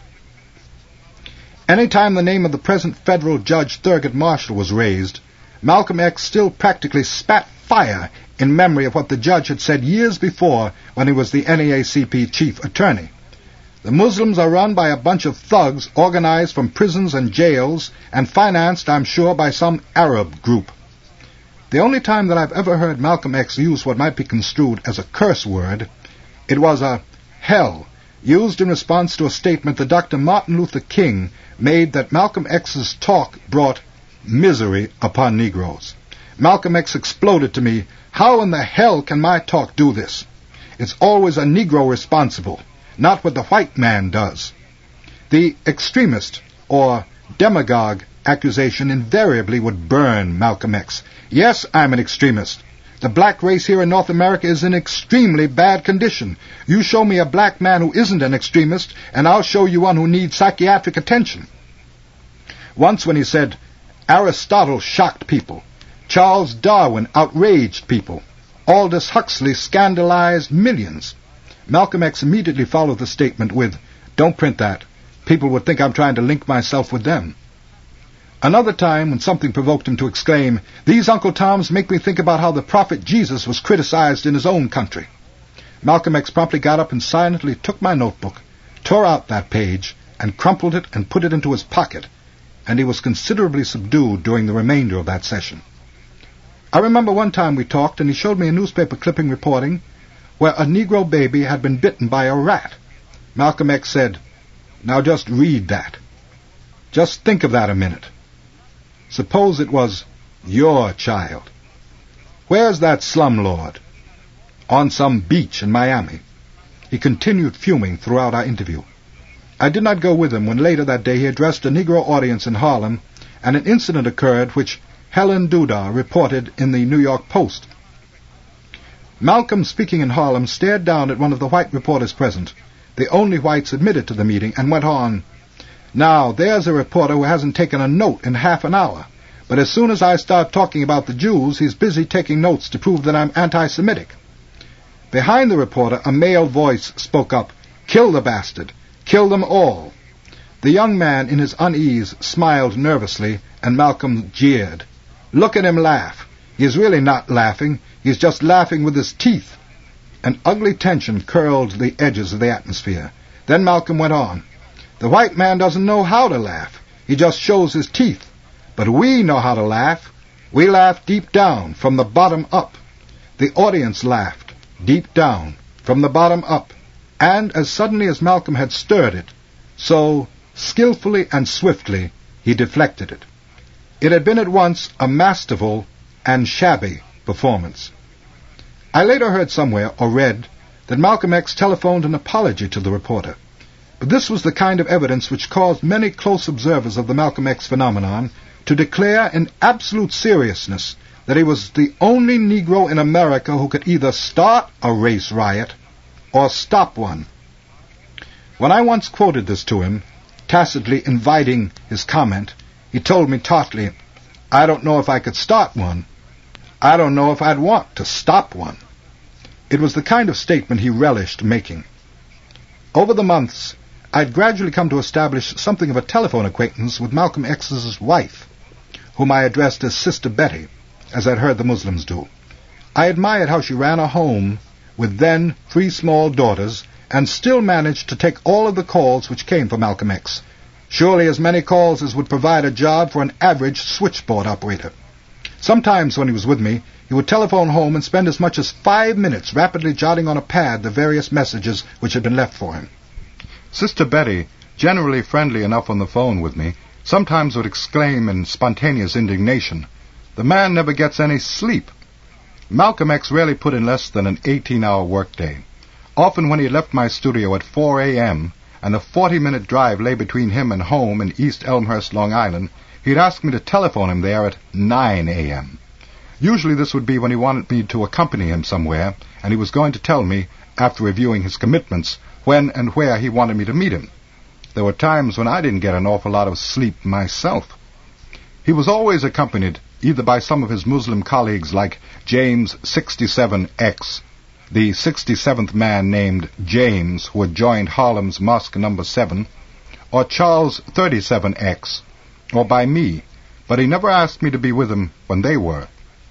Any time the name of the present federal judge Thurgood Marshall was raised, Malcolm X still practically spat fire in memory of what the judge had said years before when he was the N double A C P chief attorney. "The Muslims are run by a bunch of thugs organized from prisons and jails and financed, I'm sure, by some Arab group." The only time that I've ever heard Malcolm X use what might be construed as a curse word, it was a hell, used in response to a statement that Doctor Martin Luther King made that Malcolm X's talk brought misery upon Negroes. Malcolm X exploded to me, "How in the hell can my talk do this? It's always a Negro responsible, not what the white man does." The extremist or demagogue accusation invariably would burn Malcolm X. "Yes, I'm an extremist. The black race here in North America is in extremely bad condition. You show me a black man who isn't an extremist, and I'll show you one who needs psychiatric attention." Once when he said, "Aristotle shocked people. Charles Darwin outraged people. Aldous Huxley scandalized millions," Malcolm X immediately followed the statement with, "Don't print that. People would think I'm trying to link myself with them." Another time, when something provoked him to exclaim, "These Uncle Toms make me think about how the prophet Jesus was criticized in his own country," Malcolm X promptly got up and silently took my notebook, tore out that page, and crumpled it and put it into his pocket, and he was considerably subdued during the remainder of that session. I remember one time we talked, and he showed me a newspaper clipping reporting where a Negro baby had been bitten by a rat. Malcolm X said, "Now just read that. Just think of that a minute. Suppose it was your child. Where's that slumlord? On some beach in Miami." He continued fuming throughout our interview. I did not go with him when later that day he addressed a Negro audience in Harlem, and an incident occurred which Helen Dudar reported in the New York Post. Malcolm, speaking in Harlem, stared down at one of the white reporters present, the only whites admitted to the meeting, and went on, "Now, there's a reporter who hasn't taken a note in half an hour, but as soon as I start talking about the Jews, he's busy taking notes to prove that I'm anti-Semitic." Behind the reporter, a male voice spoke up, "Kill the bastard! Kill them all!" The young man, in his unease, smiled nervously, and Malcolm jeered. "Look at him laugh. He's really not laughing. He's just laughing with his teeth." An ugly tension curled the edges of the atmosphere. Then Malcolm went on, "The white man doesn't know how to laugh. He just shows his teeth. But we know how to laugh. We laugh deep down, from the bottom up." The audience laughed, deep down, from the bottom up, and as suddenly as Malcolm had stirred it, so skillfully and swiftly he deflected it. It had been at once a masterful and shabby performance. I later heard somewhere, or read, that Malcolm X telephoned an apology to the reporter. But this was the kind of evidence which caused many close observers of the Malcolm X phenomenon to declare in absolute seriousness that he was the only Negro in America who could either start a race riot or stop one. When I once quoted this to him, tacitly inviting his comment, he told me tartly, "I don't know if I could start one. I don't know if I'd want to stop one." It was the kind of statement he relished making. Over the months, I'd gradually come to establish something of a telephone acquaintance with Malcolm X's wife, whom I addressed as Sister Betty, as I'd heard the Muslims do. I admired how she ran a home with then three small daughters, and still managed to take all of the calls which came for Malcolm X, surely as many calls as would provide a job for an average switchboard operator. Sometimes when he was with me, he would telephone home and spend as much as five minutes rapidly jotting on a pad the various messages which had been left for him. Sister Betty, generally friendly enough on the phone with me, sometimes would exclaim in spontaneous indignation, "The man never gets any sleep." Malcolm X rarely put in less than an eighteen-hour workday. Often when he left my studio at four a.m., and a forty-minute drive lay between him and home in East Elmhurst, Long Island, he'd ask me to telephone him there at nine a.m. Usually this would be when he wanted me to accompany him somewhere, and he was going to tell me, after reviewing his commitments, when and where he wanted me to meet him. There were times when I didn't get an awful lot of sleep myself. He was always accompanied either by some of his Muslim colleagues like James sixty-seven X, the sixty-seventh man named James who had joined Harlem's Mosque Number seven, or Charles thirty-seven X, or by me, but he never asked me to be with him when they were.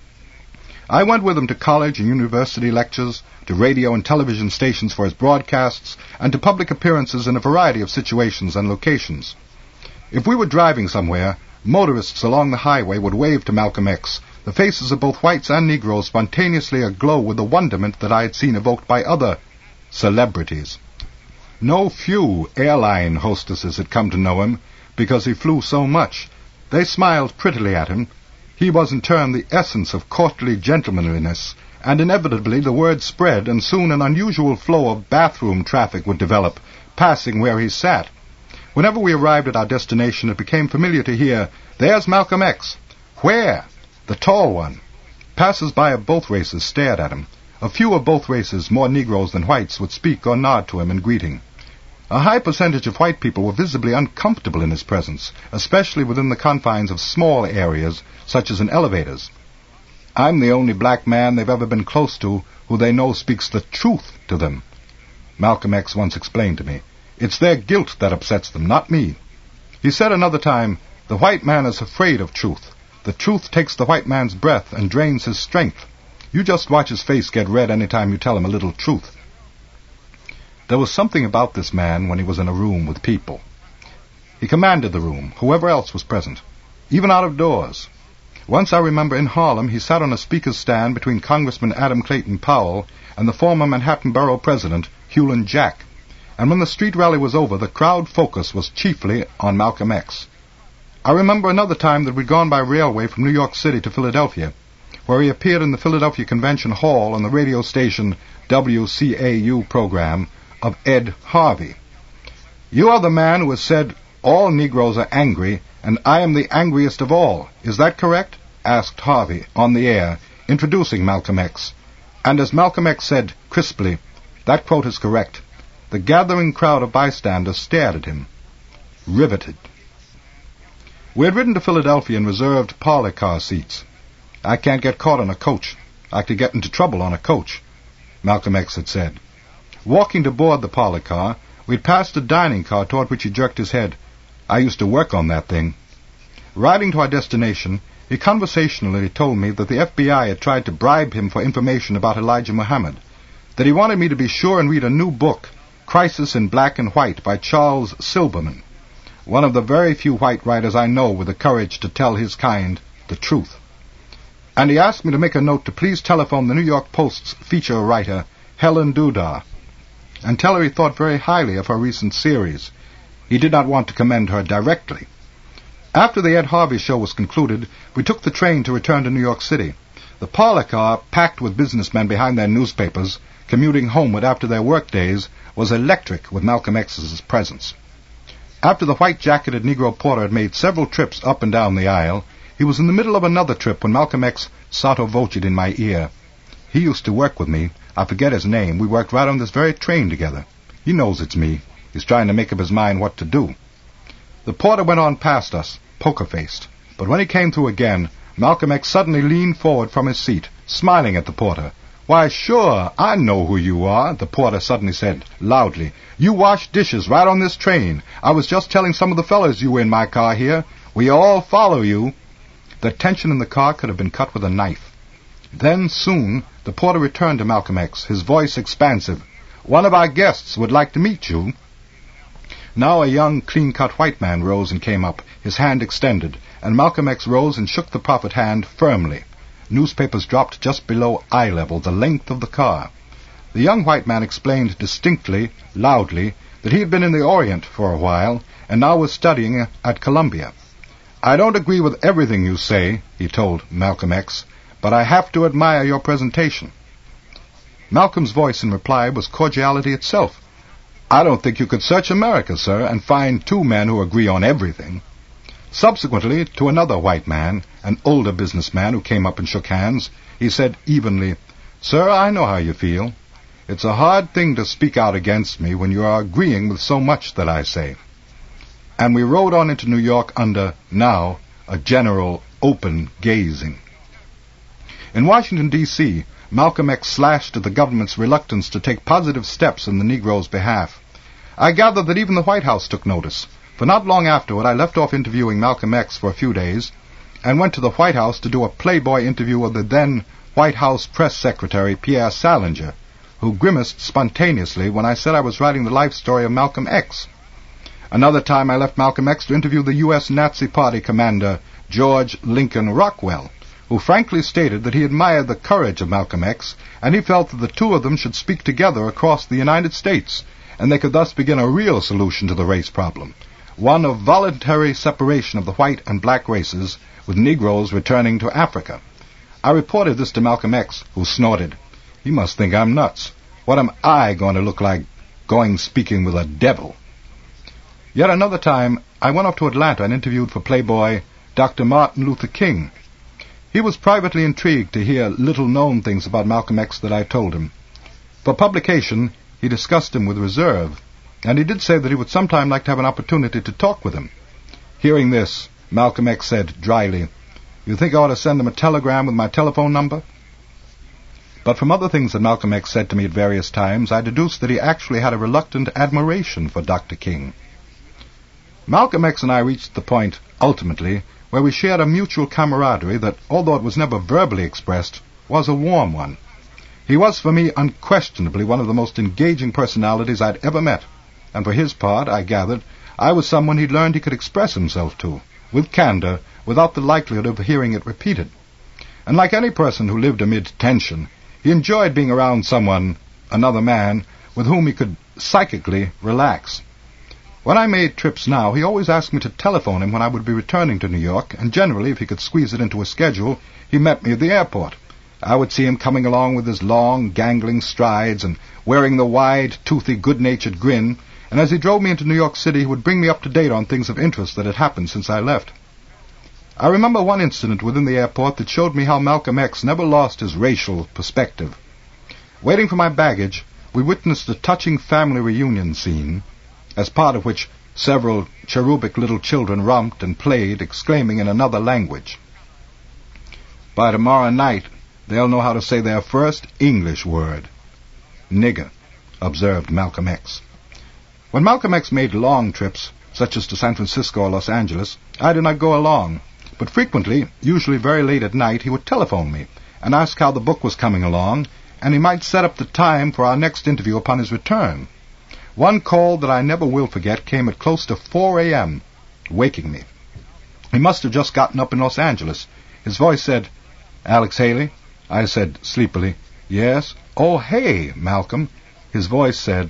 I went with him to college and university lectures, to radio and television stations for his broadcasts, and to public appearances in a variety of situations and locations. If we were driving somewhere, motorists along the highway would wave to Malcolm X, the faces of both whites and Negroes spontaneously aglow with the wonderment that I had seen evoked by other celebrities. No few airline hostesses had come to know him because he flew so much. They smiled prettily at him. He was in turn the essence of courtly gentlemanliness, and inevitably the word spread, and soon an unusual flow of bathroom traffic would develop, passing where he sat. Whenever we arrived at our destination, it became familiar to hear, "There's Malcolm X." "Where?" "The tall one." Passers-by of both races stared at him. A few of both races, more Negroes than whites, would speak or nod to him in greeting. A high percentage of white people were visibly uncomfortable in his presence, especially within the confines of small areas, such as in elevators. "I'm the only black man they've ever been close to who they know speaks the truth to them," Malcolm X once explained to me. "It's their guilt that upsets them, not me." He said another time, "The white man is afraid of truth. The truth takes the white man's breath and drains his strength. You just watch his face get red any time you tell him a little truth." There was something about this man when he was in a room with people. He commanded the room, whoever else was present, even out of doors. Once I remember in Harlem he sat on a speaker's stand between Congressman Adam Clayton Powell and the former Manhattan Borough President, Hewlin Jack, and when the street rally was over, the crowd focus was chiefly on Malcolm X. I remember another time that we'd gone by railway from New York City to Philadelphia, where he appeared in the Philadelphia Convention Hall on the radio station W C A U program of Ed Harvey. "You are the man who has said all Negroes are angry, and I am the angriest of all. Is that correct?" asked Harvey on the air, introducing Malcolm X. And as Malcolm X said crisply, "That quote is correct," the gathering crowd of bystanders stared at him, riveted. We had ridden to Philadelphia in reserved parlor car seats. "I can't get caught on a coach. I could get into trouble on a coach," Malcolm X had said. Walking to board the parlor car, we'd passed a dining car toward which he jerked his head. "I used to work on that thing." Riding to our destination, he conversationally told me that the F B I had tried to bribe him for information about Elijah Muhammad, that he wanted me to be sure and read a new book, Crisis in Black and White, by Charles Silberman, one of the very few white writers I know with the courage to tell his kind the truth. And he asked me to make a note to please telephone the New York Post's feature writer, Helen Dudar, and tell her he thought very highly of her recent series. He did not want to commend her directly. After the Ed Harvey show was concluded, we took the train to return to New York City. The parlor car, packed with businessmen behind their newspapers, commuting homeward after their work days, was electric with Malcolm X's presence. After the white-jacketed Negro porter had made several trips up and down the aisle, he was in the middle of another trip when Malcolm X sotto voce'd in my ear. He used to work with me. I forget his name. We worked right on this very train together. He knows it's me. He's trying to make up his mind what to do. The porter went on past us, poker-faced. But when he came through again, Malcolm X suddenly leaned forward from his seat, smiling at the porter. "Why, sure, I know who you are," the porter suddenly said, loudly. "You wash dishes right on this train. I was just telling some of the fellas you were in my car here. We all follow you." The tension in the car could have been cut with a knife. Then, soon, the porter returned to Malcolm X, his voice expansive. "One of our guests would like to meet you." Now a young, clean-cut white man rose and came up, his hand extended, and Malcolm X rose and shook the prophet hand firmly. Newspapers dropped just below eye level, the length of the car. The young white man explained distinctly, loudly, that he had been in the Orient for a while, and now was studying at Columbia. "I don't agree with everything you say," he told Malcolm X, "but I have to admire your presentation." Malcolm's voice in reply was cordiality itself. "I don't think you could search America, sir, and find two men who agree on everything." Subsequently, to another white man, an older businessman who came up and shook hands, he said evenly, Sir, I know how you feel. It's a hard thing to speak out against me when you are agreeing with so much that I say. And we rode on into New York under, now, a general open gazing. In Washington, D C, Malcolm X slashed at the government's reluctance to take positive steps in the Negro's behalf. I gather that even the White House took notice, for not long afterward I left off interviewing Malcolm X for a few days and went to the White House to do a Playboy interview of the then White House Press Secretary Pierre Salinger, who grimaced spontaneously when I said I was writing the life story of Malcolm X. Another time I left Malcolm X to interview the U S Nazi Party commander George Lincoln Rockwell, who frankly stated that he admired the courage of Malcolm X, and he felt that the two of them should speak together across the United States, and they could thus begin a real solution to the race problem, one of voluntary separation of the white and black races, with Negroes returning to Africa. I reported this to Malcolm X, who snorted, "He must think I'm nuts. What am I going to look like going speaking with a devil?" Yet another time, I went off to Atlanta and interviewed for Playboy Doctor Martin Luther King. He was privately intrigued to hear little-known things about Malcolm X that I told him. For publication, he discussed him with reserve, and he did say that he would sometime like to have an opportunity to talk with him. Hearing this, Malcolm X said dryly, "You think I ought to send him a telegram with my telephone number?" But from other things that Malcolm X said to me at various times, I deduced that he actually had a reluctant admiration for Doctor King. Malcolm X and I reached the point, ultimately, where we shared a mutual camaraderie that, although it was never verbally expressed, was a warm one. He was for me unquestionably one of the most engaging personalities I'd ever met, and for his part, I gathered, I was someone he'd learned he could express himself to, with candor, without the likelihood of hearing it repeated. And like any person who lived amid tension, he enjoyed being around someone, another man, with whom he could psychically relax. When I made trips now, he always asked me to telephone him when I would be returning to New York, and generally, if he could squeeze it into a schedule, he met me at the airport. I would see him coming along with his long, gangling strides and wearing the wide, toothy, good-natured grin, and as he drove me into New York City, he would bring me up to date on things of interest that had happened since I left. I remember one incident within the airport that showed me how Malcolm X never lost his racial perspective. Waiting for my baggage, we witnessed a touching family reunion scene, as part of which several cherubic little children romped and played, exclaiming in another language. "By tomorrow night, they'll know how to say their first English word. Nigger," observed Malcolm X. When Malcolm X made long trips, such as to San Francisco or Los Angeles, I did not go along, but frequently, usually very late at night, he would telephone me and ask how the book was coming along, and he might set up the time for our next interview upon his return. One call that I never will forget came at close to four a.m., waking me. He must have just gotten up in Los Angeles. His voice said, "Alex Haley?" I said sleepily, "Yes." "Oh, hey, Malcolm." His voice said,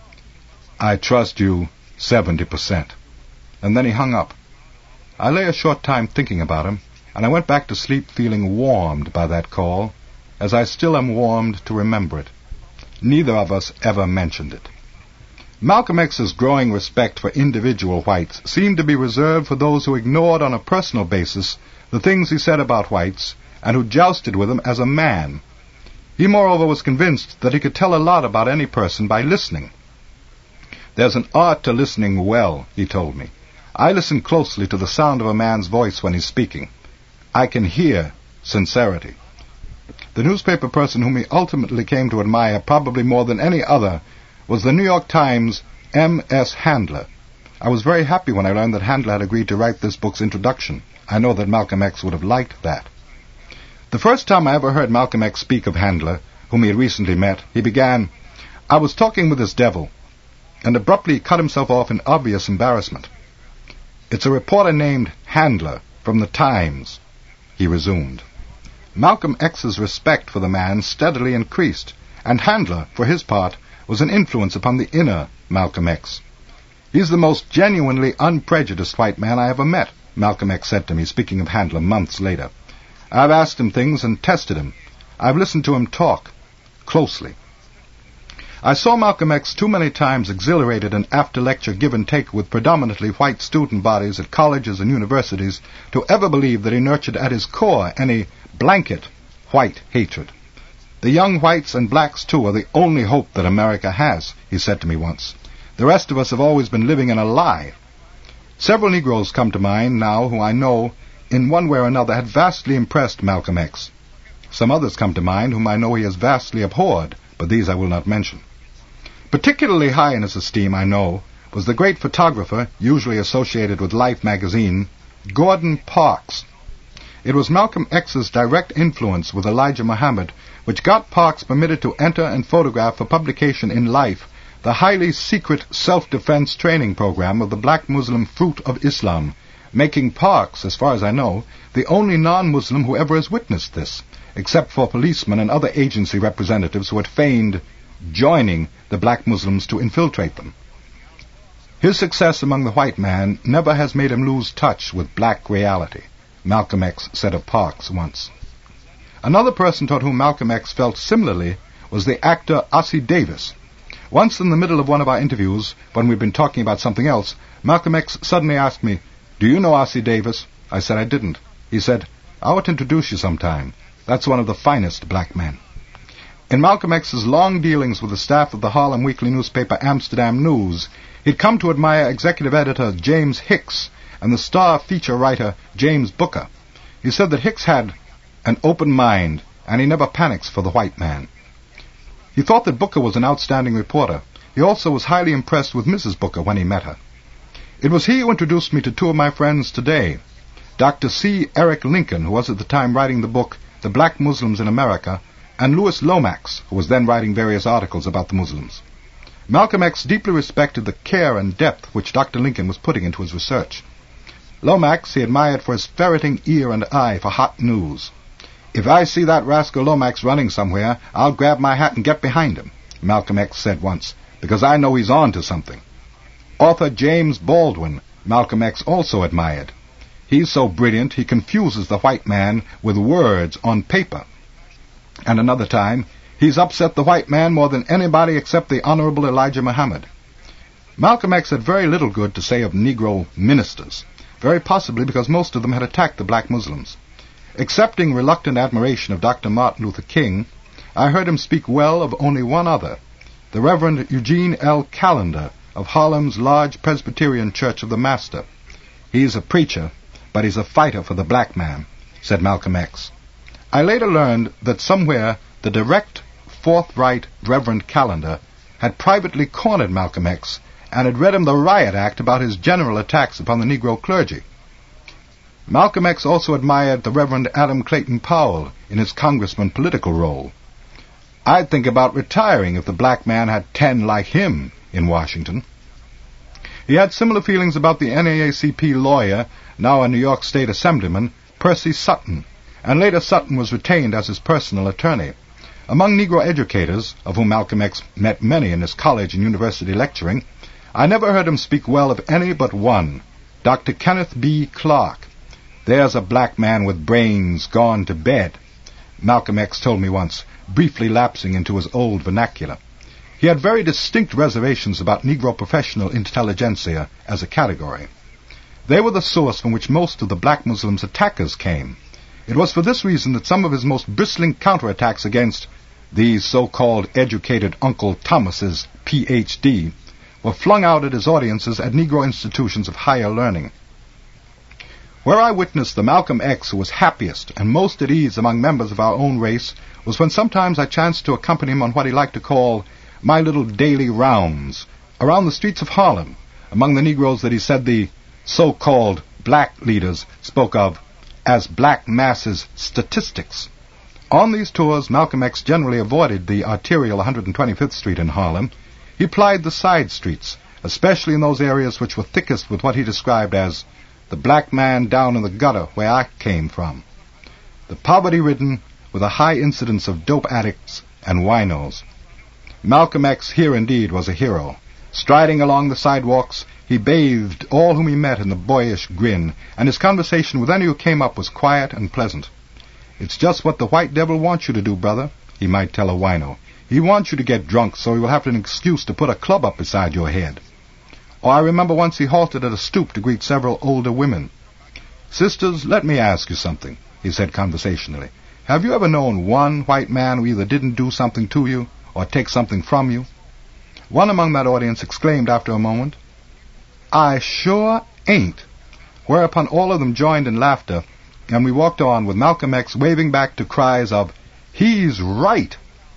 "I trust you seventy percent. And then he hung up. I lay a short time thinking about him, and I went back to sleep feeling warmed by that call, as I still am warmed to remember it. Neither of us ever mentioned it. Malcolm X's growing respect for individual whites seemed to be reserved for those who ignored on a personal basis the things he said about whites and who jousted with him as a man. He, moreover, was convinced that he could tell a lot about any person by listening. "There's an art to listening well," he told me. "I listen closely to the sound of a man's voice when he's speaking. I can hear sincerity." The newspaper person whom he ultimately came to admire probably more than any other was the New York Times' M S Handler. I was very happy when I learned that Handler had agreed to write this book's introduction. I know that Malcolm X would have liked that. The first time I ever heard Malcolm X speak of Handler, whom he had recently met, he began, "I was talking with this devil," and abruptly cut himself off in obvious embarrassment. "It's a reporter named Handler from the Times," he resumed. Malcolm X's respect for the man steadily increased, and Handler, for his part, was an influence upon the inner Malcolm X. "He's the most genuinely unprejudiced white man I ever met," Malcolm X said to me, speaking of Handler months later. "I've asked him things and tested him. I've listened to him talk closely." I saw Malcolm X too many times exhilarated in after-lecture give-and-take with predominantly white student bodies at colleges and universities to ever believe that he nurtured at his core any blanket white hatred. The young whites and blacks, too, are the only hope that America has, he said to me once. The rest of us have always been living in a lie. Several Negroes come to mind now who I know, in one way or another, had vastly impressed Malcolm X. Some others come to mind whom I know he has vastly abhorred, but these I will not mention. Particularly high in his esteem, I know, was the great photographer, usually associated with Life magazine, Gordon Parks. It was Malcolm X's direct influence with Elijah Muhammad which got Parks permitted to enter and photograph for publication in Life the highly secret self-defense training program of the black Muslim Fruit of Islam, making Parks, as far as I know, the only non-Muslim who ever has witnessed this, except for policemen and other agency representatives who had feigned joining the black Muslims to infiltrate them. His success among the white man never has made him lose touch with black reality, Malcolm X said of Parks once. Another person toward whom Malcolm X felt similarly was the actor Ossie Davis. Once in the middle of one of our interviews, when we'd been talking about something else, Malcolm X suddenly asked me, "Do you know Ossie Davis?" I said I didn't. He said, "I ought to introduce you sometime. That's one of the finest black men." In Malcolm X's long dealings with the staff of the Harlem weekly newspaper Amsterdam News, he'd come to admire executive editor James Hicks and the star feature writer James Booker. He said that Hicks had an open mind, and he never panics for the white man. He thought that Booker was an outstanding reporter. He also was highly impressed with Missus Booker when he met her. It was he who introduced me to two of my friends today, Doctor C. Eric Lincoln, who was at the time writing the book The Black Muslims in America, and Louis Lomax, who was then writing various articles about the Muslims. Malcolm X deeply respected the care and depth which Doctor Lincoln was putting into his research. Lomax he admired for his ferreting ear and eye for hot news. "If I see that rascal Lomax running somewhere, I'll grab my hat and get behind him," Malcolm X said once, "because I know he's on to something." Author James Baldwin, Malcolm X also admired. He's so brilliant he confuses the white man with words on paper. And another time, he's upset the white man more than anybody except the Honorable Elijah Muhammad. Malcolm X had very little good to say of Negro ministers, very possibly because most of them had attacked the black Muslims. Accepting reluctant admiration of Doctor Martin Luther King, I heard him speak well of only one other, the Reverend Eugene L. Callender of Harlem's large Presbyterian Church of the Master. "He's a preacher, but he's a fighter for the black man," said Malcolm X. I later learned that somewhere the direct, forthright Reverend Callender had privately cornered Malcolm X and had read him the riot act about his general attacks upon the Negro clergy. Malcolm X also admired the Reverend Adam Clayton Powell in his congressman political role. "I'd think about retiring if the black man had ten like him in Washington." He had similar feelings about the N double A C P lawyer, now a New York State Assemblyman, Percy Sutton, and later Sutton was retained as his personal attorney. Among Negro educators, of whom Malcolm X met many in his college and university lecturing, I never heard him speak well of any but one, Doctor Kenneth B. Clark. "There's a black man with brains gone to bed," Malcolm X told me once, briefly lapsing into his old vernacular. He had very distinct reservations about Negro professional intelligentsia as a category. They were the source from which most of the black Muslims' attackers came. It was for this reason that some of his most bristling counterattacks against these so-called educated Uncle Thomas's P H D were flung out at his audiences at Negro institutions of higher learning. Where I witnessed the Malcolm X who was happiest and most at ease among members of our own race was when sometimes I chanced to accompany him on what he liked to call my little daily rounds around the streets of Harlem, among the Negroes that he said the so-called black leaders spoke of as black masses statistics. On these tours, Malcolm X generally avoided the arterial one hundred twenty-fifth Street in Harlem. He plied the side streets, especially in those areas which were thickest with what he described as the black man down in the gutter where I came from, the poverty-ridden with a high incidence of dope addicts and winos. Malcolm X here indeed was a hero. Striding along the sidewalks, he bathed all whom he met in the boyish grin, and his conversation with any who came up was quiet and pleasant. "It's just what the white devil wants you to do, brother," he might tell a wino. "He wants you to get drunk so he will have an excuse to put a club up beside your head." Or I remember once he halted at a stoop to greet several older women. "Sisters, let me ask you something," he said conversationally. Have you ever known one white man who either didn't do something to you or take something from you? One among that audience exclaimed after a moment, I sure ain't, whereupon all of them joined in laughter, and we walked on with Malcolm X waving back to cries of, he's right.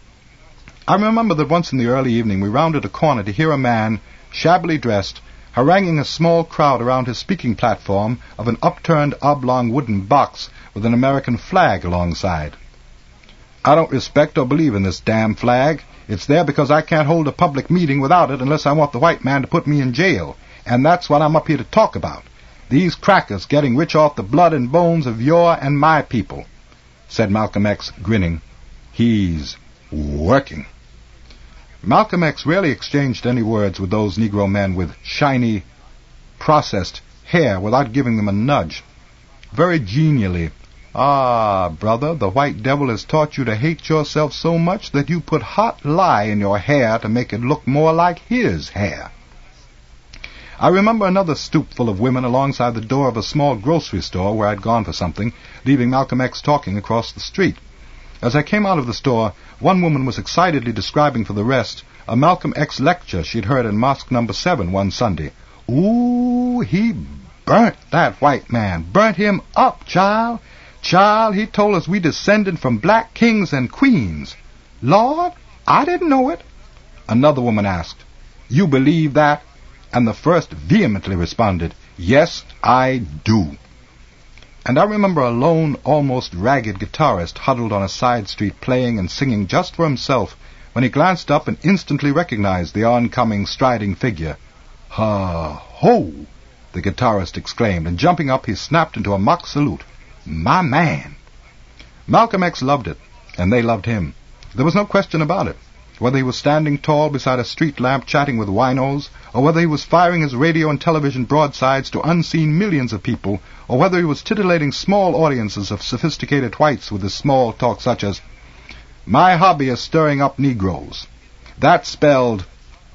I remember that once in the early evening we rounded a corner to hear a man, shabbily dressed, haranguing a small crowd around his speaking platform of an upturned oblong wooden box with an American flag alongside. I don't respect or believe in this damn flag. It's there because I can't hold a public meeting without it unless I want the white man to put me in jail, and that's what I'm up here to talk about. These crackers getting rich off the blood and bones of your and my people, said Malcolm X, grinning. He's working. Malcolm X rarely exchanged any words with those Negro men with shiny, processed hair without giving them a nudge. Very genially, ah, brother, the white devil has taught you to hate yourself so much that you put hot lye in your hair to make it look more like his hair. I remember another stoop full of women alongside the door of a small grocery store where I'd gone for something, leaving Malcolm X talking across the street. As I came out of the store, one woman was excitedly describing for the rest a Malcolm X lecture she'd heard in Mosque Number Seven one Sunday. Ooh, he burnt that white man, burnt him up, child. Child, he told us we descended from black kings and queens. Lord, I didn't know it. Another woman asked, you believe that? And the first vehemently responded, yes, I do. And I remember a lone, almost ragged guitarist huddled on a side street playing and singing just for himself when he glanced up and instantly recognized the oncoming striding figure. Ha-ho! The guitarist exclaimed, and jumping up he snapped into a mock salute. My man! Malcolm X loved it, and they loved him. There was no question about it. Whether he was standing tall beside a street lamp chatting with winos, or whether he was firing his radio and television broadsides to unseen millions of people, or whether he was titillating small audiences of sophisticated whites with his small talk such as, my hobby is stirring up Negroes. That's spelled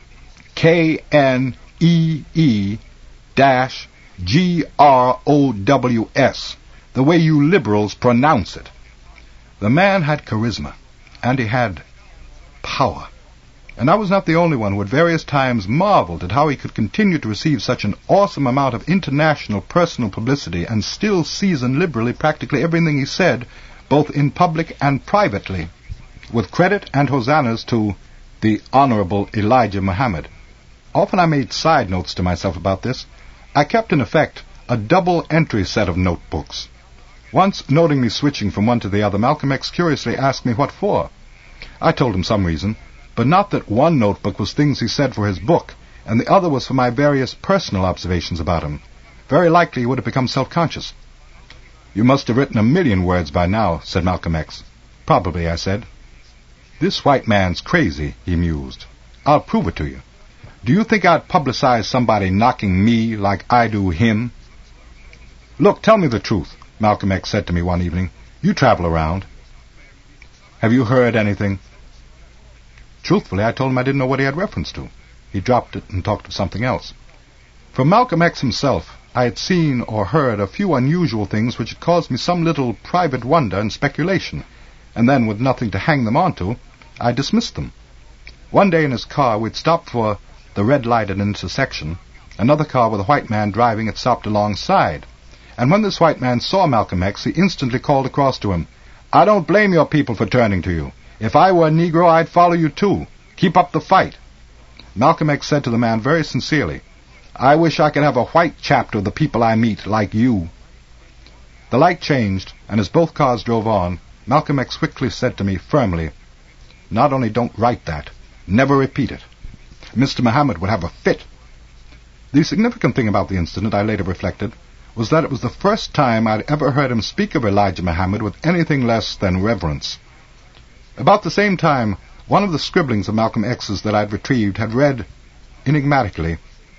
K N E E dash G R O W S, the way you liberals pronounce it. The man had charisma, and he had power. And I was not the only one who at various times marveled at how he could continue to receive such an awesome amount of international personal publicity and still season liberally practically everything he said, both in public and privately, with credit and hosannas to the Honorable Elijah Muhammad. Often I made side notes to myself about this. I kept, in effect, a double-entry set of notebooks. Once, noting me switching from one to the other, Malcolm X curiously asked me what for. I told him some reason, but not that one notebook was things he said for his book, and the other was for my various personal observations about him. Very likely he would have become self-conscious. You must have written a million words by now, said Malcolm X. Probably, I said. This white man's crazy, he mused. I'll prove it to you. Do you think I'd publicize somebody knocking me like I do him? Look, tell me the truth, Malcolm X said to me one evening. You travel around. Have you heard anything? Truthfully, I told him I didn't know what he had reference to. He dropped it and talked of something else. From Malcolm X himself, I had seen or heard a few unusual things which had caused me some little private wonder and speculation, and then, with nothing to hang them onto, I dismissed them. One day in his car, we'd stopped for the red light at an intersection. Another car with a white man driving had stopped alongside. And when this white man saw Malcolm X, he instantly called across to him, I don't blame your people for turning to you. If I were a Negro, I'd follow you too. Keep up the fight. Malcolm X said to the man very sincerely, I wish I could have a white chapter of the people I meet like you. The light changed, and as both cars drove on, Malcolm X quickly said to me firmly, not only don't write that, never repeat it. Mister Muhammad would have a fit. The significant thing about the incident, I later reflected, was that it was the first time I'd ever heard him speak of Elijah Muhammad with anything less than reverence. About the same time, one of the scribblings of Malcolm X's that I'd retrieved had read, enigmatically,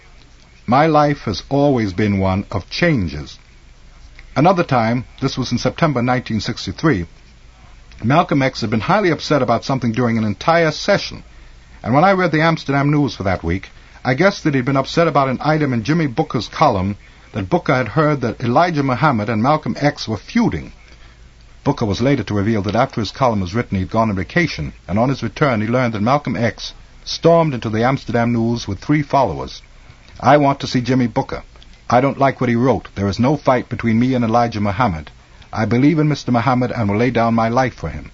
My life has always been one of changes. Another time, this was in September nineteen sixty-three, Malcolm X had been highly upset about something during an entire session, and when I read the Amsterdam News for that week, I guessed that he'd been upset about an item in Jimmy Booker's column that Booker had heard that Elijah Muhammad and Malcolm X were feuding. Booker was later to reveal that after his column was written, he'd gone on vacation, and on his return he learned that Malcolm X stormed into the Amsterdam News with three followers. "I want to see Jimmy Booker. I don't like what he wrote. There is no fight between me and Elijah Muhammad. I believe in Mister Muhammad and will lay down my life for him."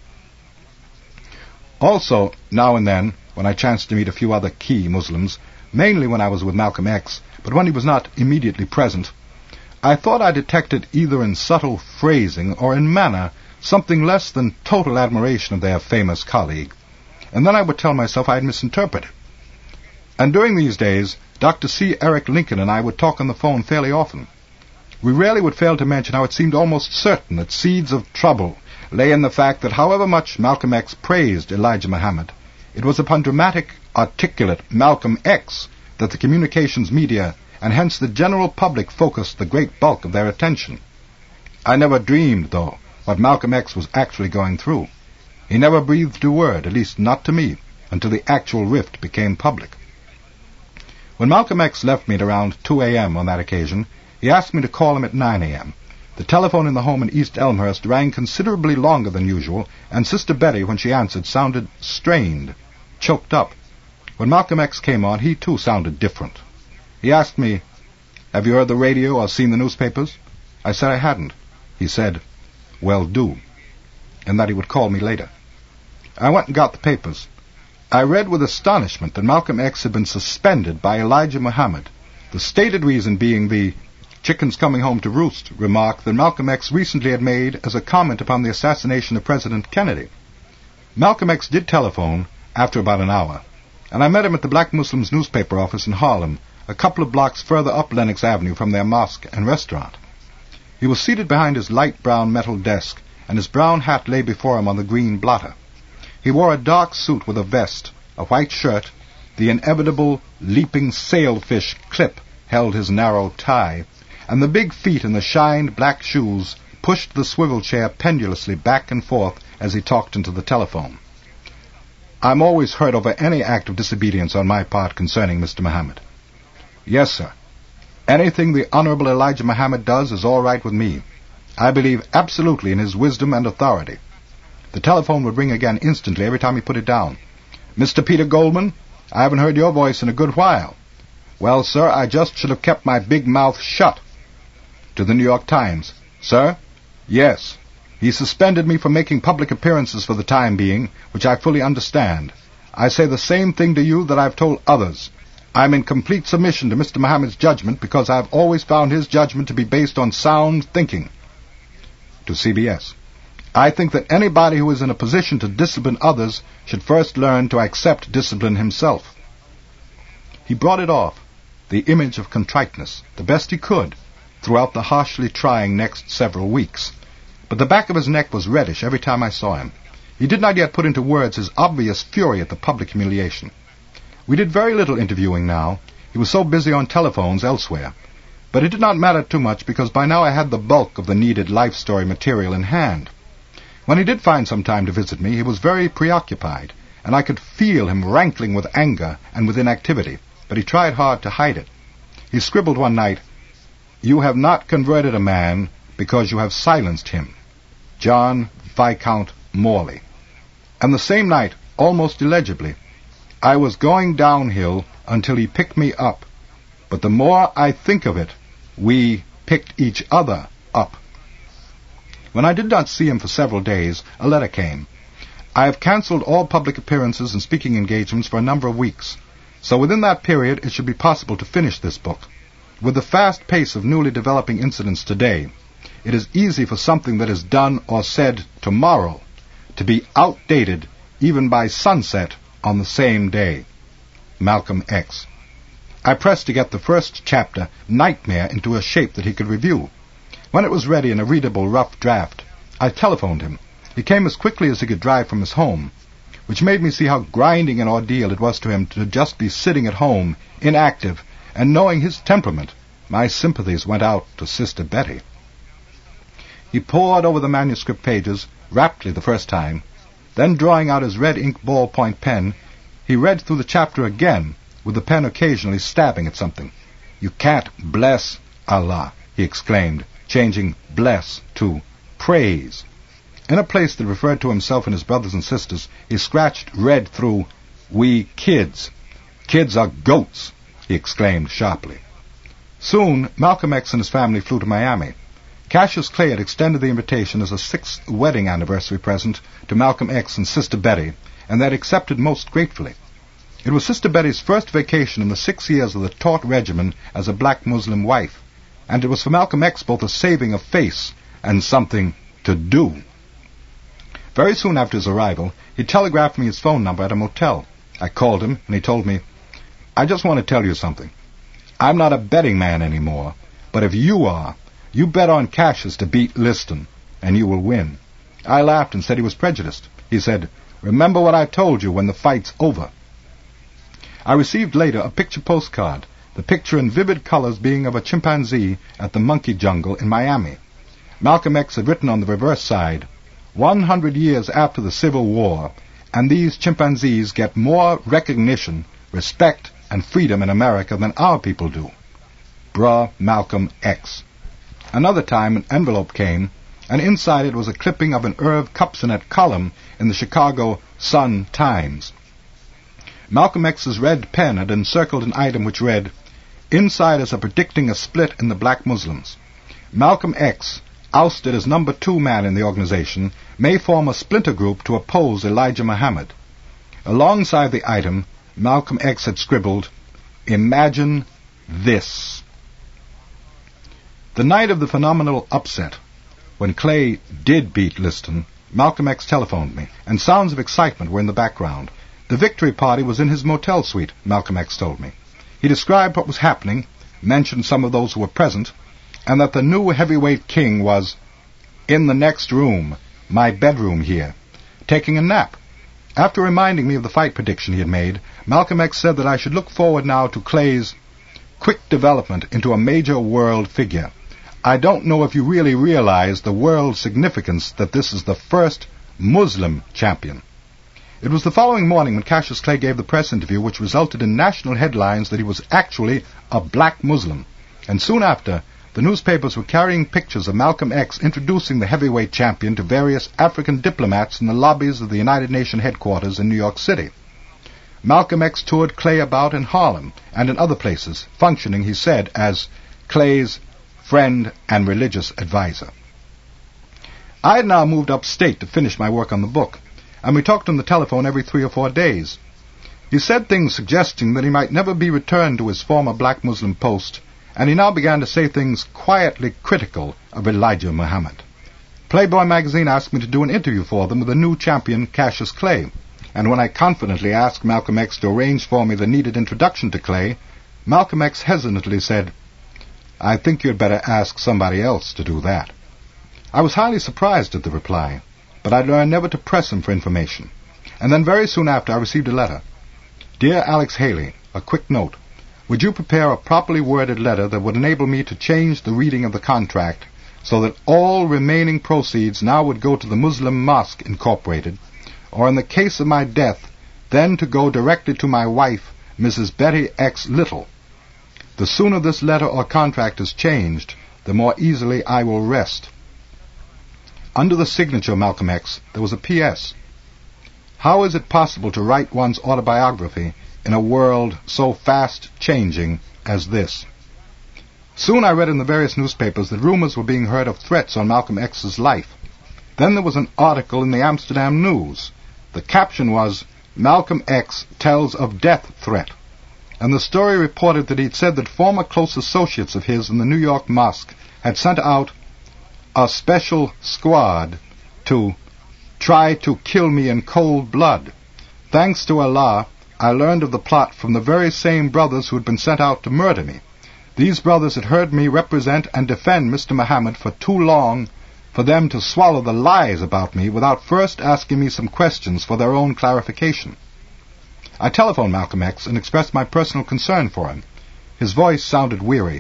Also, now and then, when I chanced to meet a few other key Muslims, mainly when I was with Malcolm X, but when he was not immediately present, I thought I detected either in subtle phrasing or in manner something less than total admiration of their famous colleague, and then I would tell myself I had misinterpreted. And during these days, Doctor C. Eric Lincoln and I would talk on the phone fairly often. We rarely would fail to mention how it seemed almost certain that seeds of trouble lay in the fact that however much Malcolm X praised Elijah Muhammad, it was upon dramatic, articulate Malcolm X that the communications media and hence the general public focused the great bulk of their attention. I never dreamed, though, what Malcolm X was actually going through. He never breathed a word, at least not to me, until the actual rift became public. When Malcolm X left me at around two a.m. on that occasion, he asked me to call him at nine a.m. The telephone in the home in East Elmhurst rang considerably longer than usual, and Sister Betty, when she answered, sounded strained, choked up. When Malcolm X came on, he too sounded different. He asked me, "Have you heard the radio or seen the newspapers?" I said I hadn't. He said, "Well, do," and that he would call me later. I went and got the papers. I read with astonishment that Malcolm X had been suspended by Elijah Muhammad, the stated reason being the "chickens coming home to roost" remark that Malcolm X recently had made as a comment upon the assassination of President Kennedy. Malcolm X did telephone after about an hour, and I met him at the Black Muslims newspaper office in Harlem, a couple of blocks further up Lenox Avenue from their mosque and restaurant. He was seated behind his light brown metal desk, and his brown hat lay before him on the green blotter. He wore a dark suit with a vest, a white shirt, the inevitable leaping sailfish clip held his narrow tie, and the big feet in the shined black shoes pushed the swivel chair pendulously back and forth as he talked into the telephone. "I'm always hurt over any act of disobedience on my part concerning Mister Muhammad." "Yes, sir. Anything the Honorable Elijah Muhammad does is all right with me. I believe absolutely in his wisdom and authority." The telephone would ring again instantly every time he put it down. "Mister Peter Goldman, I haven't heard your voice in a good while." "Well, sir, I just should have kept my big mouth shut." To the New York Times, "Sir?" "Yes. He suspended me from making public appearances for the time being, which I fully understand. I say the same thing to you that I've told others. I'm in complete submission to Mister Muhammad's judgment because I've always found his judgment to be based on sound thinking." To C B S, "I think that anybody who is in a position to discipline others should first learn to accept discipline himself." He brought it off, the image of contriteness, the best he could, throughout the harshly trying next several weeks. But the back of his neck was reddish every time I saw him. He did not yet put into words his obvious fury at the public humiliation. We did very little interviewing now. He was so busy on telephones elsewhere. But it did not matter too much because by now I had the bulk of the needed life story material in hand. When he did find some time to visit me, he was very preoccupied, and I could feel him rankling with anger and with inactivity, but he tried hard to hide it. He scribbled one night, "You have not converted a man because you have silenced him. John Viscount Morley." And the same night, almost illegibly, "I was going downhill until he picked me up, but the more I think of it, we picked each other up." When I did not see him for several days, a letter came. "I have cancelled all public appearances and speaking engagements for a number of weeks, so within that period it should be possible to finish this book. With the fast pace of newly developing incidents today, it is easy for something that is done or said tomorrow to be outdated even by sunset on the same day. Malcolm X." I pressed to get the first chapter, Nightmare, into a shape that he could review. When it was ready in a readable rough draft, I telephoned him. He came as quickly as he could drive from his home, which made me see how grinding an ordeal it was to him to just be sitting at home, inactive, and knowing his temperament, my sympathies went out to Sister Betty. He pored over the manuscript pages raptly the first time. Then, drawing out his red ink ballpoint pen, he read through the chapter again, with the pen occasionally stabbing at something. "You can't bless Allah," he exclaimed, changing bless to praise. In a place that referred to himself and his brothers and sisters, he scratched red through, "We kids. Kids are goats," he exclaimed sharply. Soon, Malcolm X and his family flew to Miami. Cassius Clay had extended the invitation as a sixth wedding anniversary present to Malcolm X and Sister Betty, and they had accepted most gratefully. It was Sister Betty's first vacation in the six years of the taut regimen as a black Muslim wife, and it was for Malcolm X both a saving of face and something to do. Very soon after his arrival, he telegraphed me his phone number at a motel. I called him, and he told me, "I just want to tell you something. I'm not a betting man anymore, but if you are, you bet on Cassius to beat Liston, and you will win." I laughed and said he was prejudiced. He said, "Remember what I told you when the fight's over." I received later a picture postcard, the picture in vivid colors being of a chimpanzee at the monkey jungle in Miami. Malcolm X had written on the reverse side, "One hundred years after the Civil War, and these chimpanzees get more recognition, respect, and freedom in America than our people do. Bruh Malcolm X." Another time an envelope came, and inside it was a clipping of an Irv Kupcinet column in the Chicago Sun-Times. Malcolm X's red pen had encircled an item which read, "Insiders are predicting a split in the black Muslims. Malcolm X, ousted as number two man in the organization, may form a splinter group to oppose Elijah Muhammad." Alongside the item, Malcolm X had scribbled, "Imagine this." The night of the phenomenal upset, when Clay did beat Liston, Malcolm X telephoned me, and sounds of excitement were in the background. The victory party was in his motel suite, Malcolm X told me. He described what was happening, mentioned some of those who were present, and that the new heavyweight king was in the next room, my bedroom here, taking a nap. After reminding me of the fight prediction he had made, Malcolm X said that I should look forward now to Clay's quick development into a major world figure. "I don't know if you really realize the world significance that this is the first Muslim champion." It was the following morning when Cassius Clay gave the press interview which resulted in national headlines that he was actually a black Muslim. And soon after, the newspapers were carrying pictures of Malcolm X introducing the heavyweight champion to various African diplomats in the lobbies of the United Nations headquarters in New York City. Malcolm X toured Clay about in Harlem and in other places, functioning, he said, as Clay's friend and religious advisor. I had now moved upstate to finish my work on the book, and we talked on the telephone every three or four days. He said things suggesting that he might never be returned to his former black Muslim post, and he now began to say things quietly critical of Elijah Muhammad. Playboy magazine asked me to do an interview for them with the new champion Cassius Clay, and when I confidently asked Malcolm X to arrange for me the needed introduction to Clay, Malcolm X hesitantly said, "I think you'd better ask somebody else to do that." I was highly surprised at the reply, but I learned never to press him for information. And then very soon after I received a letter. "Dear Alex Haley, a quick note. Would you prepare a properly worded letter that would enable me to change the reading of the contract so that all remaining proceeds now would go to the Muslim Mosque Incorporated, or in the case of my death, then to go directly to my wife, Missus Betty X. Little. The sooner this letter or contract is changed, the more easily I will rest." Under the signature of Malcolm X, there was a P S How is it possible to write one's autobiography in a world so fast-changing as this? Soon I read in the various newspapers that rumors were being heard of threats on Malcolm X's life. Then there was an article in the Amsterdam News. The caption was, "Malcolm X tells of death threat." And the story reported that he'd said that former close associates of his in the New York mosque had sent out a special squad to try to kill me in cold blood. Thanks to Allah, I learned of the plot from the very same brothers who had been sent out to murder me. These brothers had heard me represent and defend Mister Muhammad for too long for them to swallow the lies about me without first asking me some questions for their own clarification. I telephoned Malcolm X and expressed my personal concern for him. His voice sounded weary.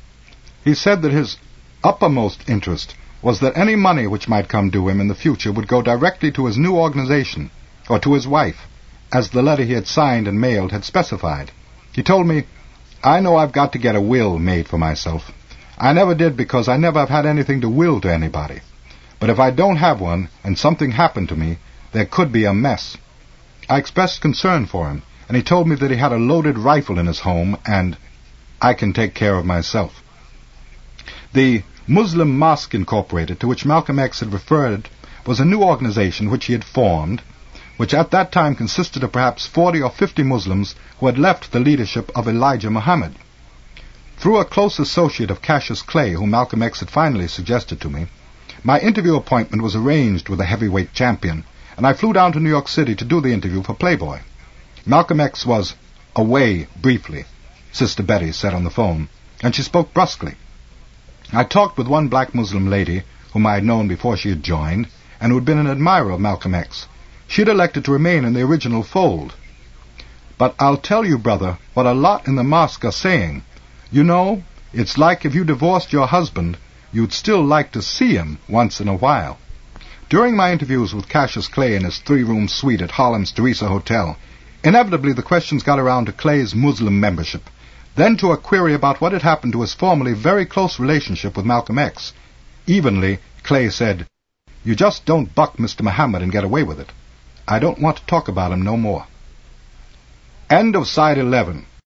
He said that his uppermost interest was that any money which might come to him in the future would go directly to his new organization, or to his wife, as the letter he had signed and mailed had specified. He told me, "I know I've got to get a will made for myself. I never did because I never have had anything to will to anybody. But if I don't have one and something happened to me, there could be a mess. I expressed concern for him, and he told me that he had a loaded rifle in his home and I can take care of myself. The Muslim Mosque Incorporated, to which Malcolm X had referred, was a new organization which he had formed, which at that time consisted of perhaps forty or fifty Muslims who had left the leadership of Elijah Muhammad. Through a close associate of Cassius Clay, whom Malcolm X had finally suggested to me, my interview appointment was arranged with a heavyweight champion, and I flew down to New York City to do the interview for Playboy. Malcolm X was away briefly, Sister Betty said on the phone, and she spoke brusquely. I talked with one black Muslim lady, whom I had known before she had joined, and who had been an admirer of Malcolm X. She had elected to remain in the original fold. But I'll tell you, brother, what a lot in the mosque are saying. You know, it's like if you divorced your husband, you'd still like to see him once in a while. During my interviews with Cassius Clay in his three-room suite at Harlem's Teresa Hotel, inevitably the questions got around to Clay's Muslim membership, then to a query about what had happened to his formerly very close relationship with Malcolm X. Evenly, Clay said, "You just don't buck Mister Muhammad and get away with it. I don't want to talk about him no more." End of side eleven.